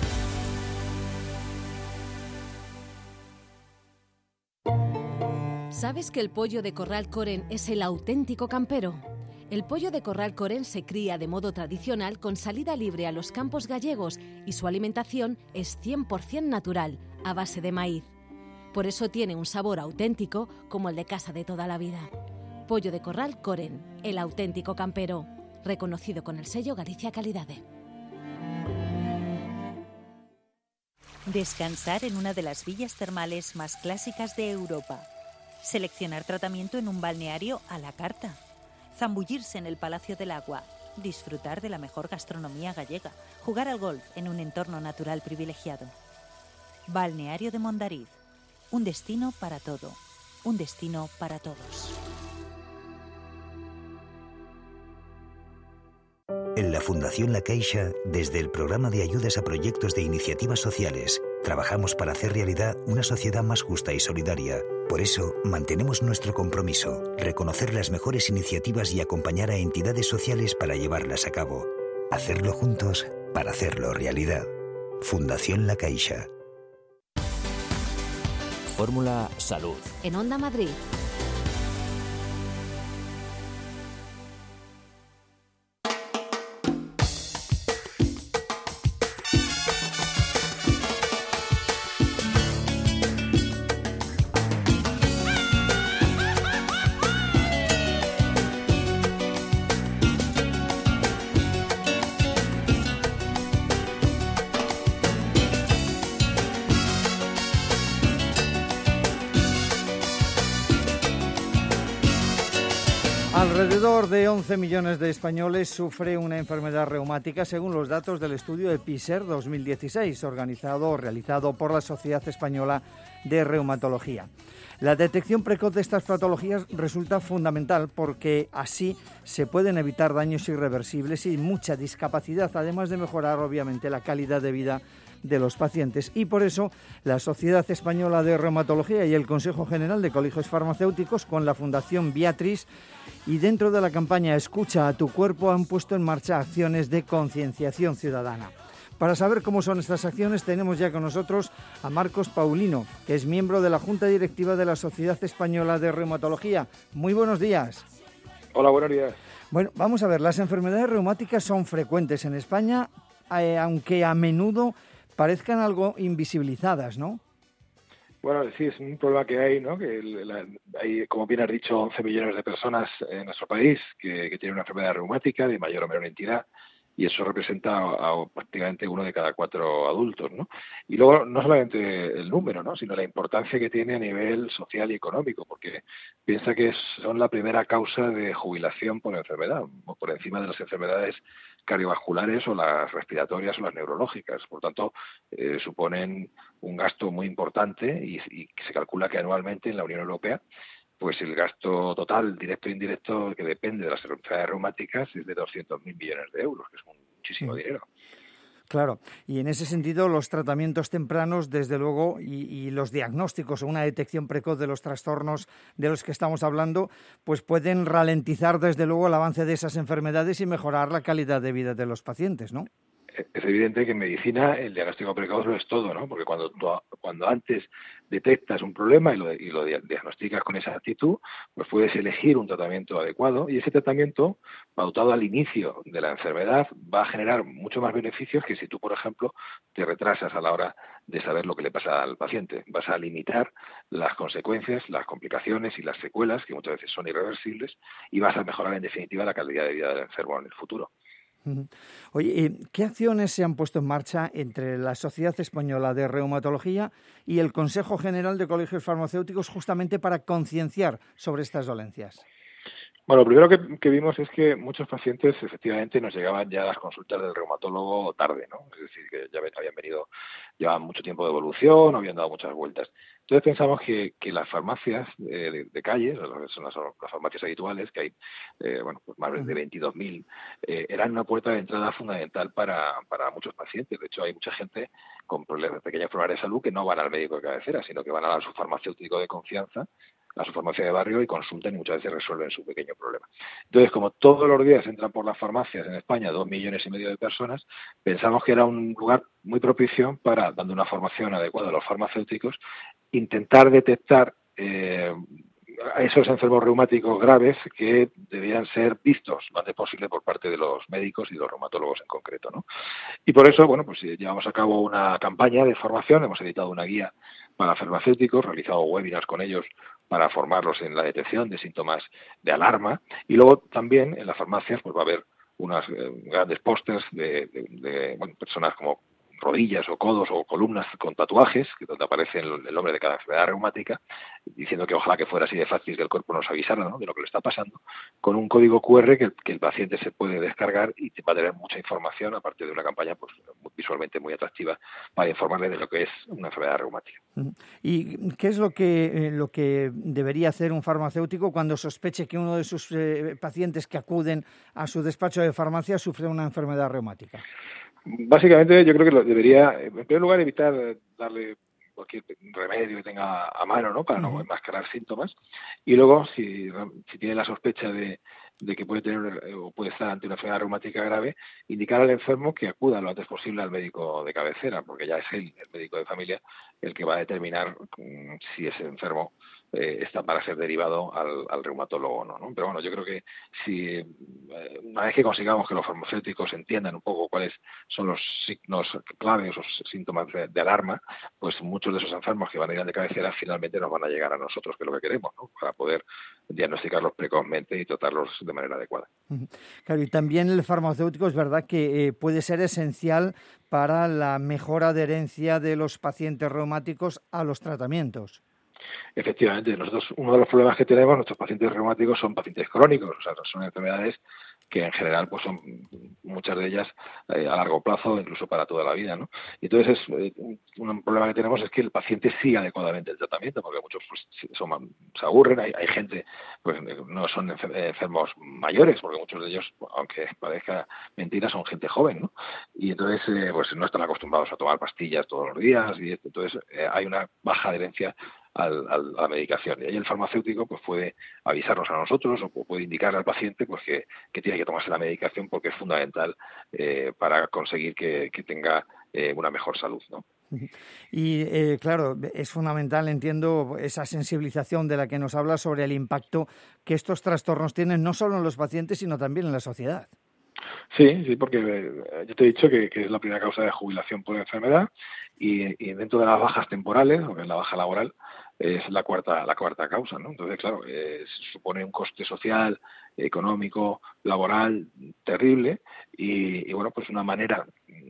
¿Sabes que el pollo de corral Coren es el auténtico campero? El pollo de corral Coren se cría de modo tradicional con salida libre a los campos gallegos y su alimentación es 100% natural, a base de maíz. Por eso tiene un sabor auténtico como el de casa de toda la vida. Pollo de corral Coren, el auténtico campero, reconocido con el sello Galicia Calidade. Descansar en una de las villas termales más clásicas de Europa. Seleccionar tratamiento en un balneario a la carta. Zambullirse en el Palacio del Agua. Disfrutar de la mejor gastronomía gallega. Jugar al golf en un entorno natural privilegiado. Balneario de Mondariz. Un destino para todo. Un destino para todos. En la Fundación La Caixa, desde el programa de ayudas a proyectos de iniciativas sociales, trabajamos para hacer realidad una sociedad más justa y solidaria. Por eso, mantenemos nuestro compromiso, reconocer las mejores iniciativas y acompañar a entidades sociales para llevarlas a cabo. Hacerlo juntos para hacerlo realidad. Fundación La Caixa. Fórmula Salud. En Onda Madrid. Alrededor de 11 millones de españoles sufre una enfermedad reumática según los datos del estudio EPISER 2016, realizado por la Sociedad Española de Reumatología. La detección precoz de estas patologías resulta fundamental porque así se pueden evitar daños irreversibles y mucha discapacidad, además de mejorar obviamente la calidad de vida de los pacientes. Y por eso la Sociedad Española de Reumatología y el Consejo General de Colegios Farmacéuticos, con la Fundación Beatriz y dentro de la campaña Escucha a tu cuerpo, han puesto en marcha acciones de concienciación ciudadana. Para saber cómo son estas acciones tenemos ya con nosotros a Marcos Paulino, que es miembro de la Junta Directiva de la Sociedad Española de Reumatología. Muy buenos días. Hola, buenos días. Bueno, vamos a ver, las enfermedades reumáticas son frecuentes en España, aunque a menudo parezcan algo invisibilizadas, ¿no? Bueno, sí, es un problema que hay, ¿no? Que hay, como bien has dicho, 11 millones de personas en nuestro país que tienen una enfermedad reumática de mayor o menor entidad. y eso representa a prácticamente 1 de cada 4 adultos, ¿no? Y luego no solamente el número, ¿no?, sino la importancia que tiene a nivel social y económico, porque piensa que son la primera causa de jubilación por enfermedad, por encima de las enfermedades cardiovasculares o las respiratorias o las neurológicas. Por tanto, suponen un gasto muy importante y se calcula que anualmente en la Unión Europea pues el gasto total, directo e indirecto, que depende de las enfermedades reumáticas, es de 200.000 millones de euros, que es muchísimo dinero. Claro, y en ese sentido los tratamientos tempranos, desde luego, y los diagnósticos o una detección precoz de los trastornos de los que estamos hablando, pues pueden ralentizar desde luego el avance de esas enfermedades y mejorar la calidad de vida de los pacientes, ¿no? Es evidente que en medicina el diagnóstico precoz lo es todo, ¿no? Porque cuando antes detectas un problema y lo diagnosticas con esa actitud, pues puedes elegir un tratamiento adecuado, y ese tratamiento, pautado al inicio de la enfermedad, va a generar mucho más beneficios que si tú, por ejemplo, te retrasas a la hora de saber lo que le pasa al paciente. Vas a limitar las consecuencias, las complicaciones y las secuelas, que muchas veces son irreversibles, y vas a mejorar en definitiva la calidad de vida del enfermo en el futuro. Oye, ¿qué acciones se han puesto en marcha entre la Sociedad Española de Reumatología y el Consejo General de Colegios Farmacéuticos justamente para concienciar sobre estas dolencias? Bueno, lo primero que vimos es que muchos pacientes efectivamente nos llegaban ya a las consultas del reumatólogo tarde, ¿no? Es decir, que ya habían venido, llevaban mucho tiempo de evolución, habían dado muchas vueltas. Entonces pensamos que las farmacias de calle, son las farmacias habituales, que hay pues más de 22.000, eran una puerta de entrada fundamental para muchos pacientes. De hecho, hay mucha gente con pequeños problemas de salud que no van al médico de cabecera, sino que van a su farmacéutico de confianza, a su farmacia de barrio, y consultan y muchas veces resuelven su pequeño problema. Entonces, como todos los días entran por las farmacias en España 2,5 millones de personas, pensamos que era un lugar muy propicio para, dando una formación adecuada a los farmacéuticos, intentar detectar a esos enfermos reumáticos graves que debían ser vistos lo antes posible por parte de los médicos y los reumatólogos en concreto, ¿no? Y por eso, pues llevamos a cabo una campaña de formación, hemos editado una guía para farmacéuticos, realizado webinars con ellos para formarlos en la detección de síntomas de alarma, y luego también en las farmacias pues va a haber unas grandes pósters de personas como rodillas o codos o columnas con tatuajes, donde aparece el nombre de cada enfermedad reumática, diciendo que ojalá que fuera así de fácil que el cuerpo nos avisara, ¿no?, de lo que le está pasando, con un código QR que el paciente se puede descargar y va a tener mucha información, aparte de una campaña pues visualmente muy atractiva para informarle de lo que es una enfermedad reumática. ¿Y qué es lo que debería hacer un farmacéutico cuando sospeche que uno de sus pacientes que acuden a su despacho de farmacia sufre una enfermedad reumática? Básicamente yo creo que debería, en primer lugar, evitar darle cualquier remedio que tenga a mano, ¿no?, para no enmascarar síntomas, y luego si tiene la sospecha de que puede tener o puede estar ante una enfermedad reumática grave, indicar al enfermo que acuda lo antes posible al médico de cabecera, porque ya es el médico de familia el que va a determinar si ese enfermo está para ser derivado al reumatólogo o no, ¿no? Pero bueno, yo creo que si una vez que consigamos que los farmacéuticos entiendan un poco cuáles son los signos clave, esos síntomas de alarma, pues muchos de esos enfermos que van a ir de cabecera finalmente nos van a llegar a nosotros, que es lo que queremos, ¿no?, para poder diagnosticarlos precozmente y tratarlos de manera adecuada. Claro, y también el farmacéutico es verdad que puede ser esencial para la mejor adherencia de los pacientes reumáticos a los tratamientos. Efectivamente, nosotros uno de los problemas que tenemos, nuestros pacientes reumáticos son pacientes crónicos, o sea, son enfermedades que en general pues son muchas de ellas a largo plazo, incluso para toda la vida, ¿no? Y entonces un problema que tenemos es que el paciente siga adecuadamente el tratamiento, porque muchos pues se aburren, hay gente pues no son enfermos mayores, porque muchos de ellos, aunque parezca mentira, son gente joven, ¿no? Y entonces pues no están acostumbrados a tomar pastillas todos los días, y entonces hay una baja adherencia a la medicación. Y ahí el farmacéutico pues puede avisarnos a nosotros o puede indicar al paciente pues que tiene que tomarse la medicación, porque es fundamental para conseguir que tenga una mejor salud, ¿no? Y claro, es fundamental, entiendo, esa sensibilización de la que nos habla sobre el impacto que estos trastornos tienen no solo en los pacientes, sino también en la sociedad. Sí, porque yo te he dicho que es la primera causa de jubilación por enfermedad, y dentro de las bajas temporales, o en la baja laboral, es la cuarta causa, ¿no? Entonces, claro, supone un coste social, económico, laboral terrible y bueno, pues una manera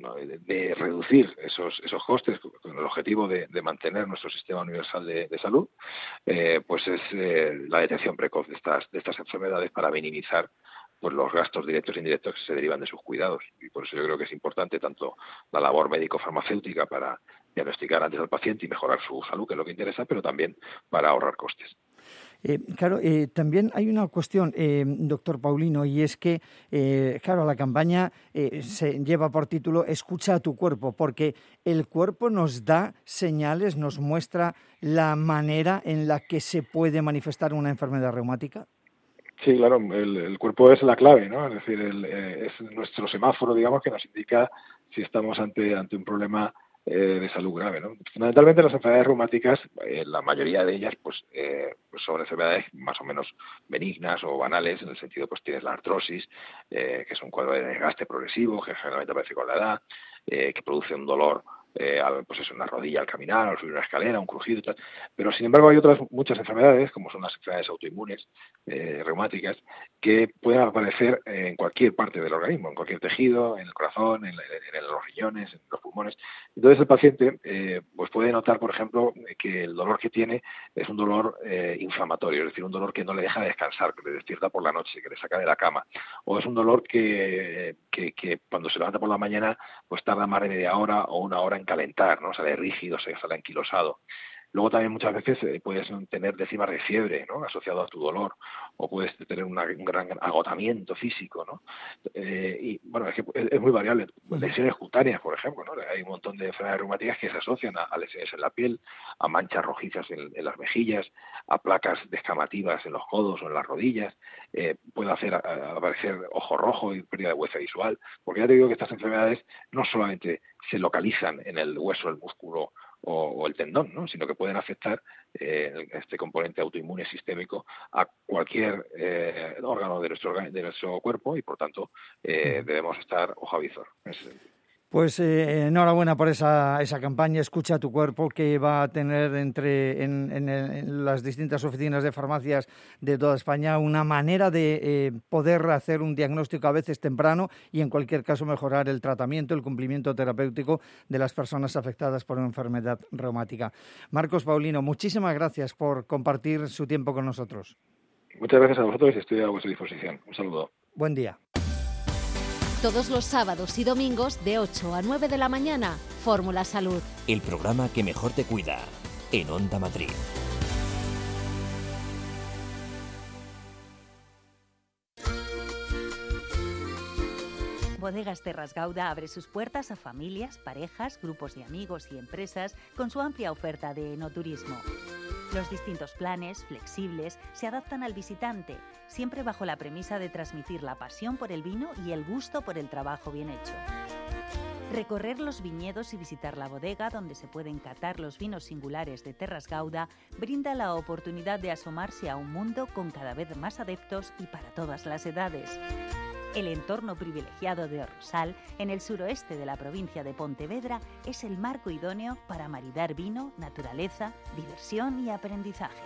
de reducir esos costes con el objetivo de mantener nuestro sistema universal de salud, pues es la detección precoz de estas enfermedades para minimizar pues los gastos directos e indirectos que se derivan de sus cuidados. Y por eso yo creo que es importante tanto la labor médico-farmacéutica para diagnosticar antes al paciente y mejorar su salud, que es lo que interesa, pero también para ahorrar costes. Claro, también hay una cuestión, doctor Paulino, y es que, claro, la campaña se lleva por título Escucha a tu cuerpo, porque el cuerpo nos da señales, nos muestra la manera en la que se puede manifestar una enfermedad reumática. Sí, claro, el cuerpo es la clave, ¿no? Es decir, es nuestro semáforo, digamos, que nos indica si estamos ante un problema de salud grave, ¿no? Fundamentalmente las enfermedades reumáticas, la mayoría de ellas, pues son enfermedades más o menos benignas o banales, en el sentido, pues tienes la artrosis, que es un cuadro de desgaste progresivo, que generalmente aparece con la edad, que produce un dolor, pues es una rodilla al caminar, al subir una escalera, un crujido y tal. Pero sin embargo hay otras muchas enfermedades, como son las enfermedades autoinmunes, reumáticas, que pueden aparecer en cualquier parte del organismo, en cualquier tejido, en el corazón, en los riñones, en los pulmones. Entonces el paciente pues puede notar, por ejemplo, que el dolor que tiene es un dolor inflamatorio, es decir, un dolor que no le deja descansar, que le despierta por la noche, que le saca de la cama, o es un dolor que cuando se levanta por la mañana pues tarda más de media hora o una hora en calentar, ¿no? Sale rígido, sale anquilosado. Luego también muchas veces puedes tener décimas de fiebre, ¿no? Asociado a tu dolor, o puedes tener un gran agotamiento físico, ¿no? Y bueno, es que es muy variable. Lesiones cutáneas, por ejemplo, ¿no? Hay un montón de enfermedades reumáticas que se asocian a lesiones en la piel, a manchas rojizas en las mejillas, a placas descamativas en los codos o en las rodillas. Puede hacer aparecer ojo rojo y pérdida de huesa visual, porque ya te digo que estas enfermedades no solamente se localizan en el hueso, el músculo o el tendón, ¿no? Sino que pueden afectar este componente autoinmune sistémico a cualquier órgano de nuestro cuerpo y por tanto debemos estar ojo a visor en ese sentido. Pues enhorabuena por esa campaña Escucha a tu cuerpo, que va a tener en las distintas oficinas de farmacias de toda España una manera de poder hacer un diagnóstico a veces temprano y en cualquier caso mejorar el tratamiento, el cumplimiento terapéutico de las personas afectadas por una enfermedad reumática. Marcos Paulino, muchísimas gracias por compartir su tiempo con nosotros. Muchas gracias a vosotros y estoy a vuestra disposición. Un saludo. Buen día. Todos los sábados y domingos de 8 a 9 de la mañana, Fórmula Salud. El programa que mejor te cuida, en Onda Madrid. Bodegas Terras Gauda abre sus puertas a familias, parejas, grupos de amigos y empresas con su amplia oferta de enoturismo. Los distintos planes, flexibles, se adaptan al visitante, siempre bajo la premisa de transmitir la pasión por el vino y el gusto por el trabajo bien hecho. Recorrer los viñedos y visitar la bodega donde se pueden catar los vinos singulares de Terras Gauda brinda la oportunidad de asomarse a un mundo con cada vez más adeptos y para todas las edades. El entorno privilegiado de Rosal, en el suroeste de la provincia de Pontevedra, es el marco idóneo para maridar vino, naturaleza, diversión y aprendizaje.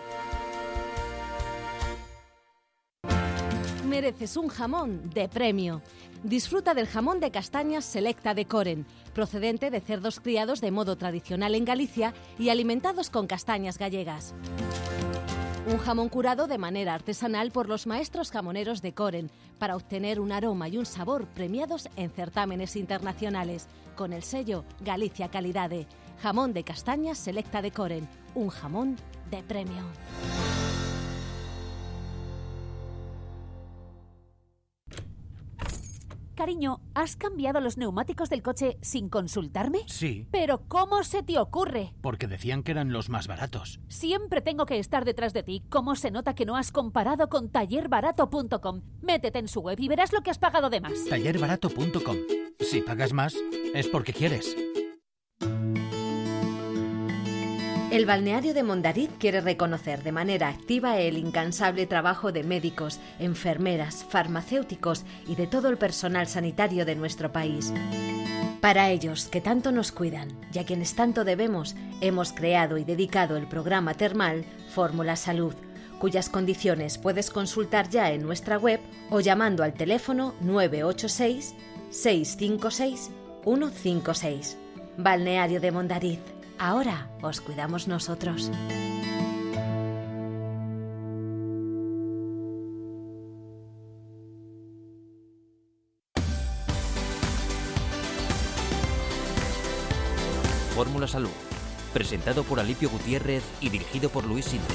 Mereces un jamón de premio. Disfruta del jamón de castañas Selecta de Coren, procedente de cerdos criados de modo tradicional en Galicia y alimentados con castañas gallegas. Un jamón curado de manera artesanal por los maestros jamoneros de Coren para obtener un aroma y un sabor premiados en certámenes internacionales, con el sello Galicia Calidade. Jamón de castañas Selecta de Coren, un jamón de premio. Cariño, ¿has cambiado los neumáticos del coche sin consultarme? Sí. ¿Pero cómo se te ocurre? Porque decían que eran los más baratos. Siempre tengo que estar detrás de ti. ¿Cómo se nota que no has comparado con tallerbarato.com? Métete en su web y verás lo que has pagado de más. Tallerbarato.com. Si pagas más, es porque quieres. El balneario de Mondariz quiere reconocer de manera activa el incansable trabajo de médicos, enfermeras, farmacéuticos y de todo el personal sanitario de nuestro país. Para ellos, que tanto nos cuidan y a quienes tanto debemos, hemos creado y dedicado el programa termal Fórmula Salud, cuyas condiciones puedes consultar ya en nuestra web o llamando al teléfono 986 656 156. Balneario de Mondariz. Ahora os cuidamos nosotros. Fórmula Salud, presentado por Alipio Gutiérrez y dirigido por Luis Sinde.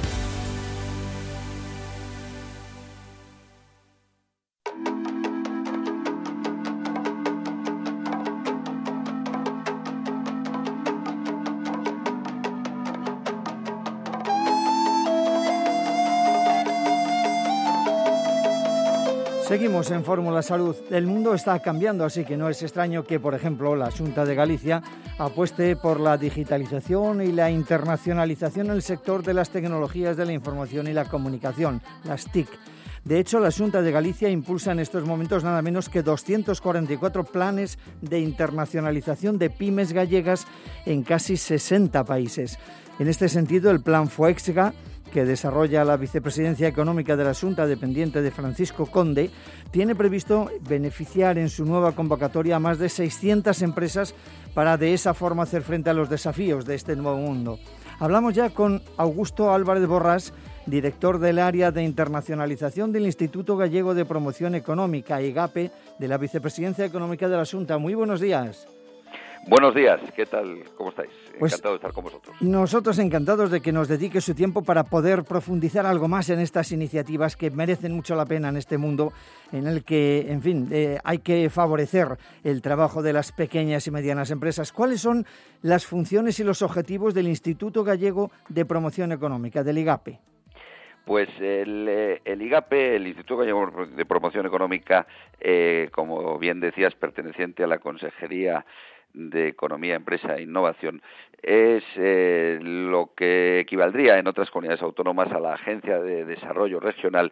Seguimos en Fórmula Salud. El mundo está cambiando, así que no es extraño que, por ejemplo, la Xunta de Galicia apueste por la digitalización y la internacionalización en el sector de las tecnologías de la información y la comunicación, las TIC. De hecho, la Xunta de Galicia impulsa en estos momentos nada menos que 244 planes de internacionalización de pymes gallegas en casi 60 países. En este sentido, el plan FOEXGA, que desarrolla la Vicepresidencia Económica de la Xunta, dependiente de Francisco Conde, tiene previsto beneficiar en su nueva convocatoria a más de 600 empresas para de esa forma hacer frente a los desafíos de este nuevo mundo. Hablamos ya con Augusto Álvarez Borrás, director del área de internacionalización del Instituto Gallego de Promoción Económica, IGAPE, de la Vicepresidencia Económica de la Xunta. Muy buenos días. Buenos días, ¿qué tal? ¿Cómo estáis? Pues encantado de estar con vosotros. Nosotros encantados de que nos dedique su tiempo para poder profundizar algo más en estas iniciativas que merecen mucho la pena en este mundo en el que, en fin, hay que favorecer el trabajo de las pequeñas y medianas empresas. ¿Cuáles son las funciones y los objetivos del Instituto Gallego de Promoción Económica, del IGAPE? Pues el IGAPE, el Instituto Gallego de Promoción Económica, como bien decías, perteneciente a la Consejería de Economía, Empresa e Innovación, es lo que equivaldría en otras comunidades autónomas a la Agencia de Desarrollo Regional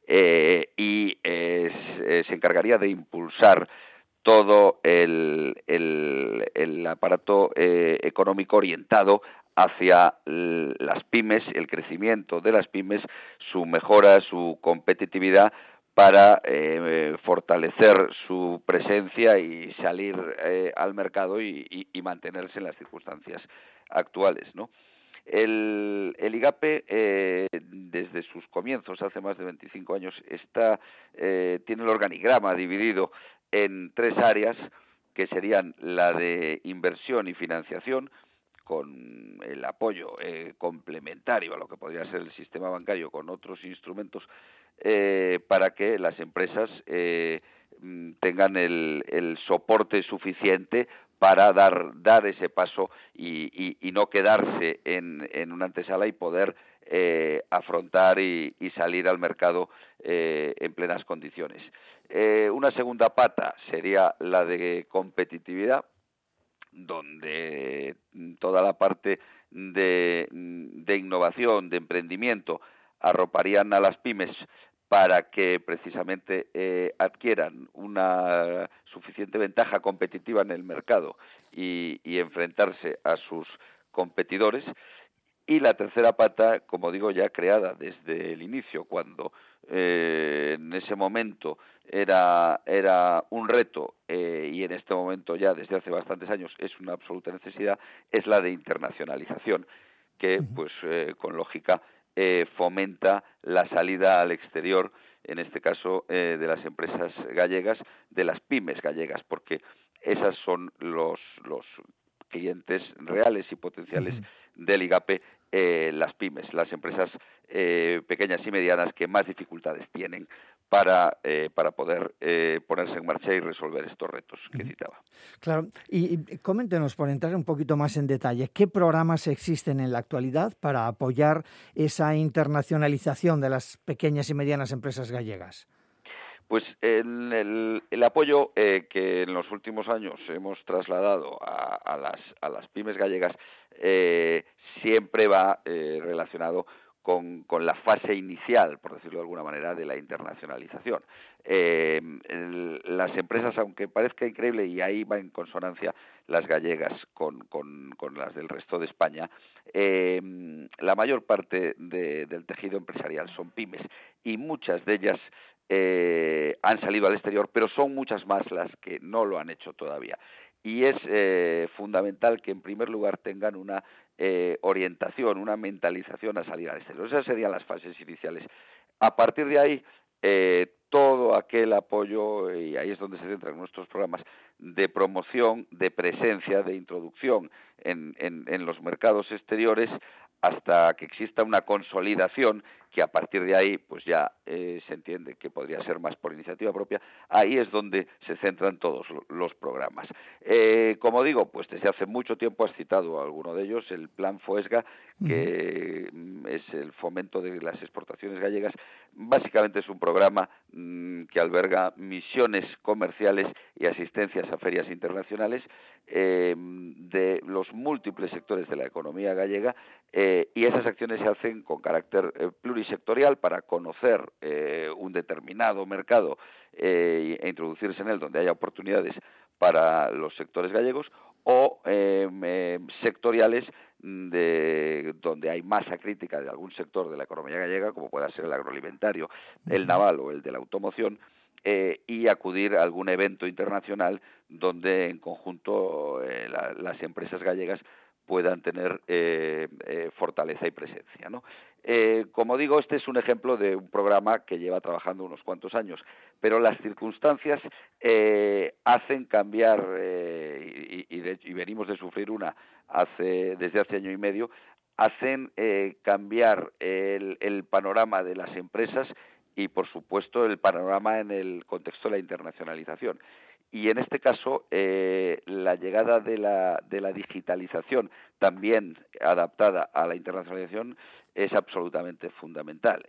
y se encargaría de impulsar todo el aparato económico orientado hacia las pymes, el crecimiento de las pymes, su mejora, su competitividad, para fortalecer su presencia y salir al mercado y mantenerse en las circunstancias actuales, ¿no? El IGAPE, desde sus comienzos, hace más de 25 años, tiene el organigrama dividido en 3 áreas, que serían la de inversión y financiación, con el apoyo complementario a lo que podría ser el sistema bancario con otros instrumentos para que las empresas tengan el soporte suficiente para dar ese paso y no quedarse en una antesala y poder afrontar y salir al mercado en plenas condiciones. Una segunda pata sería la de competitividad, donde toda la parte de innovación, de emprendimiento, arroparían a las pymes para que precisamente adquieran una suficiente ventaja competitiva en el mercado y enfrentarse a sus competidores. Y la tercera pata, como digo, ya creada desde el inicio, cuando en ese momento era un reto y en este momento ya desde hace bastantes años es una absoluta necesidad, es la de internacionalización, que pues con lógica fomenta la salida al exterior, en este caso de las empresas gallegas, de las pymes gallegas, porque esas son los clientes reales y potenciales del IGAPE, las pymes, las empresas pequeñas y medianas que más dificultades tienen para poder ponerse en marcha y resolver estos retos que citaba. Claro, y coméntenos, por entrar un poquito más en detalle, ¿qué programas existen en la actualidad para apoyar esa internacionalización de las pequeñas y medianas empresas gallegas? Pues el apoyo que en los últimos años hemos trasladado a las pymes gallegas siempre va relacionado con la fase inicial, por decirlo de alguna manera, de la internacionalización. Las empresas, aunque parezca increíble, y ahí va en consonancia las gallegas con las del resto de España, la mayor parte del tejido empresarial son pymes, y muchas de ellas han salido al exterior, pero son muchas más las que no lo han hecho todavía. Y es fundamental que, en primer lugar, tengan una orientación, una mentalización a salir al exterior. Esas serían las fases iniciales. A partir de ahí, todo aquel apoyo, y ahí es donde se centran nuestros programas, de promoción, de presencia, de introducción en los mercados exteriores, hasta que exista una consolidación, que a partir de ahí pues ya se entiende que podría ser más por iniciativa propia. Ahí es donde se centran todos los programas. Como digo, pues desde hace mucho tiempo has citado alguno de ellos, el Plan FOESGA, que es el fomento de las exportaciones gallegas. Básicamente es un programa que alberga misiones comerciales y asistencias a ferias internacionales de los múltiples sectores de la economía gallega, y esas acciones se hacen con carácter plurisectorial para conocer un determinado mercado e introducirse en él donde haya oportunidades para los sectores gallegos, o sectoriales donde hay masa crítica de algún sector de la economía gallega, como pueda ser el agroalimentario, el naval o el de la automoción, y acudir a algún evento internacional donde en conjunto las empresas gallegas puedan tener fortaleza y presencia, ¿no? Como digo, este es un ejemplo de un programa que lleva trabajando unos cuantos años, pero las circunstancias hacen cambiar, y venimos de sufrir una desde hace año y medio, hacen cambiar el panorama de las empresas y, por supuesto, el panorama en el contexto de la internacionalización. Y en este caso, la llegada de la digitalización, también adaptada a la internacionalización, es absolutamente fundamental.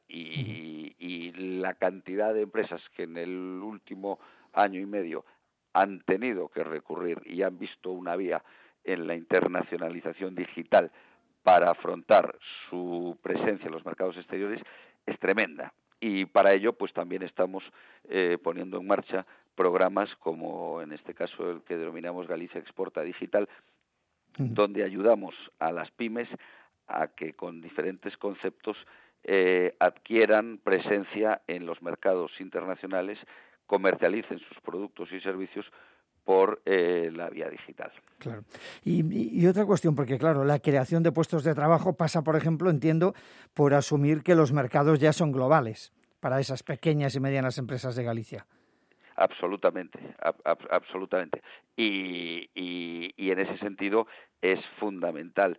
Y la cantidad de empresas que en el último año y medio han tenido que recurrir y han visto una vía en la internacionalización digital para afrontar su presencia en los mercados exteriores es tremenda. Y para ello, pues también estamos poniendo en marcha programas como, en este caso, el que denominamos Galicia Exporta Digital, donde ayudamos a las pymes a que con diferentes conceptos adquieran presencia en los mercados internacionales, comercialicen sus productos y servicios por la vía digital. Claro. Y otra cuestión, porque claro, la creación de puestos de trabajo pasa, por ejemplo, entiendo, por asumir que los mercados ya son globales para esas pequeñas y medianas empresas de Galicia. Absolutamente, absolutamente. Y en ese sentido es fundamental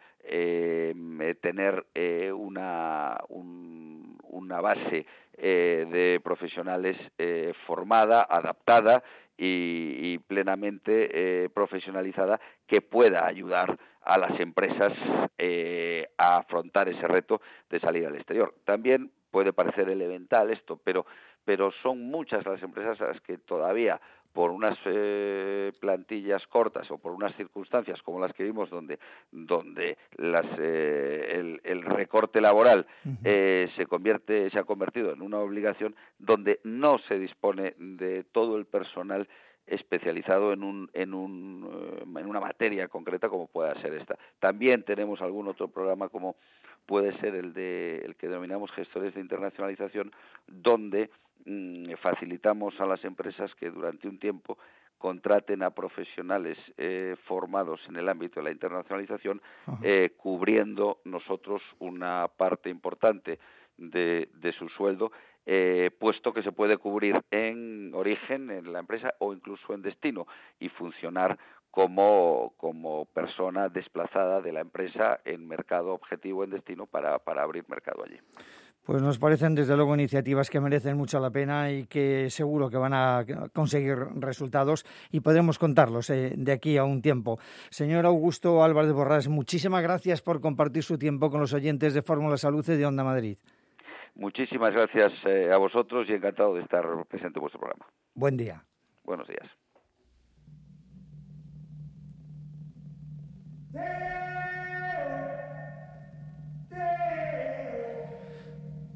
tener una base de profesionales formada, adaptada y plenamente profesionalizada, que pueda ayudar a las empresas a afrontar ese reto de salir al exterior. También puede parecer elemental esto, pero son muchas las empresas a las que todavía, por unas plantillas cortas o por unas circunstancias como las que vimos, donde el recorte laboral se ha convertido en una obligación, donde no se dispone de todo el personal especializado en una materia concreta como pueda ser esta. También tenemos algún otro programa, como puede ser el que denominamos gestores de internacionalización, donde facilitamos a las empresas que durante un tiempo contraten a profesionales formados en el ámbito de la internacionalización, cubriendo nosotros una parte importante de su sueldo, puesto que se puede cubrir en origen en la empresa o incluso en destino, y funcionar como persona desplazada de la empresa en mercado objetivo en destino para abrir mercado allí. Pues nos parecen desde luego iniciativas que merecen mucho la pena y que seguro que van a conseguir resultados y podremos contarlos de aquí a un tiempo. Señor Augusto Álvarez Borrás, muchísimas gracias por compartir su tiempo con los oyentes de Fórmula Salud y de Onda Madrid. Muchísimas gracias a vosotros y encantado de estar presente en vuestro programa. Buen día. Buenos días.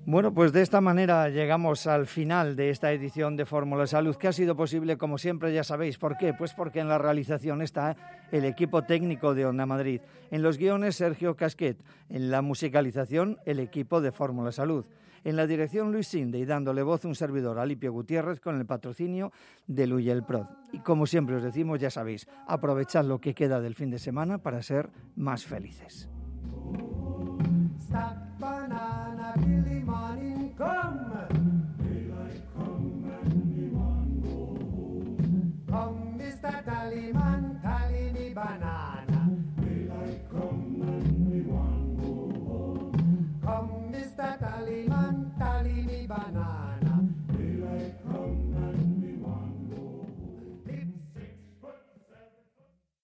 Bueno, pues de esta manera llegamos al final de esta edición de Fórmula Salud, que ha sido posible, como siempre, ya sabéis. ¿Por qué? Pues porque en la realización está el equipo técnico de Onda Madrid. En los guiones, Sergio Casquet. En la musicalización, el equipo de Fórmula Salud. En la dirección, Luis Sinde, y dándole voz un servidor, Alipio Gutiérrez, con el patrocinio de Luyel Prod. Y como siempre os decimos, ya sabéis, aprovechad lo que queda del fin de semana para ser más felices. Stop.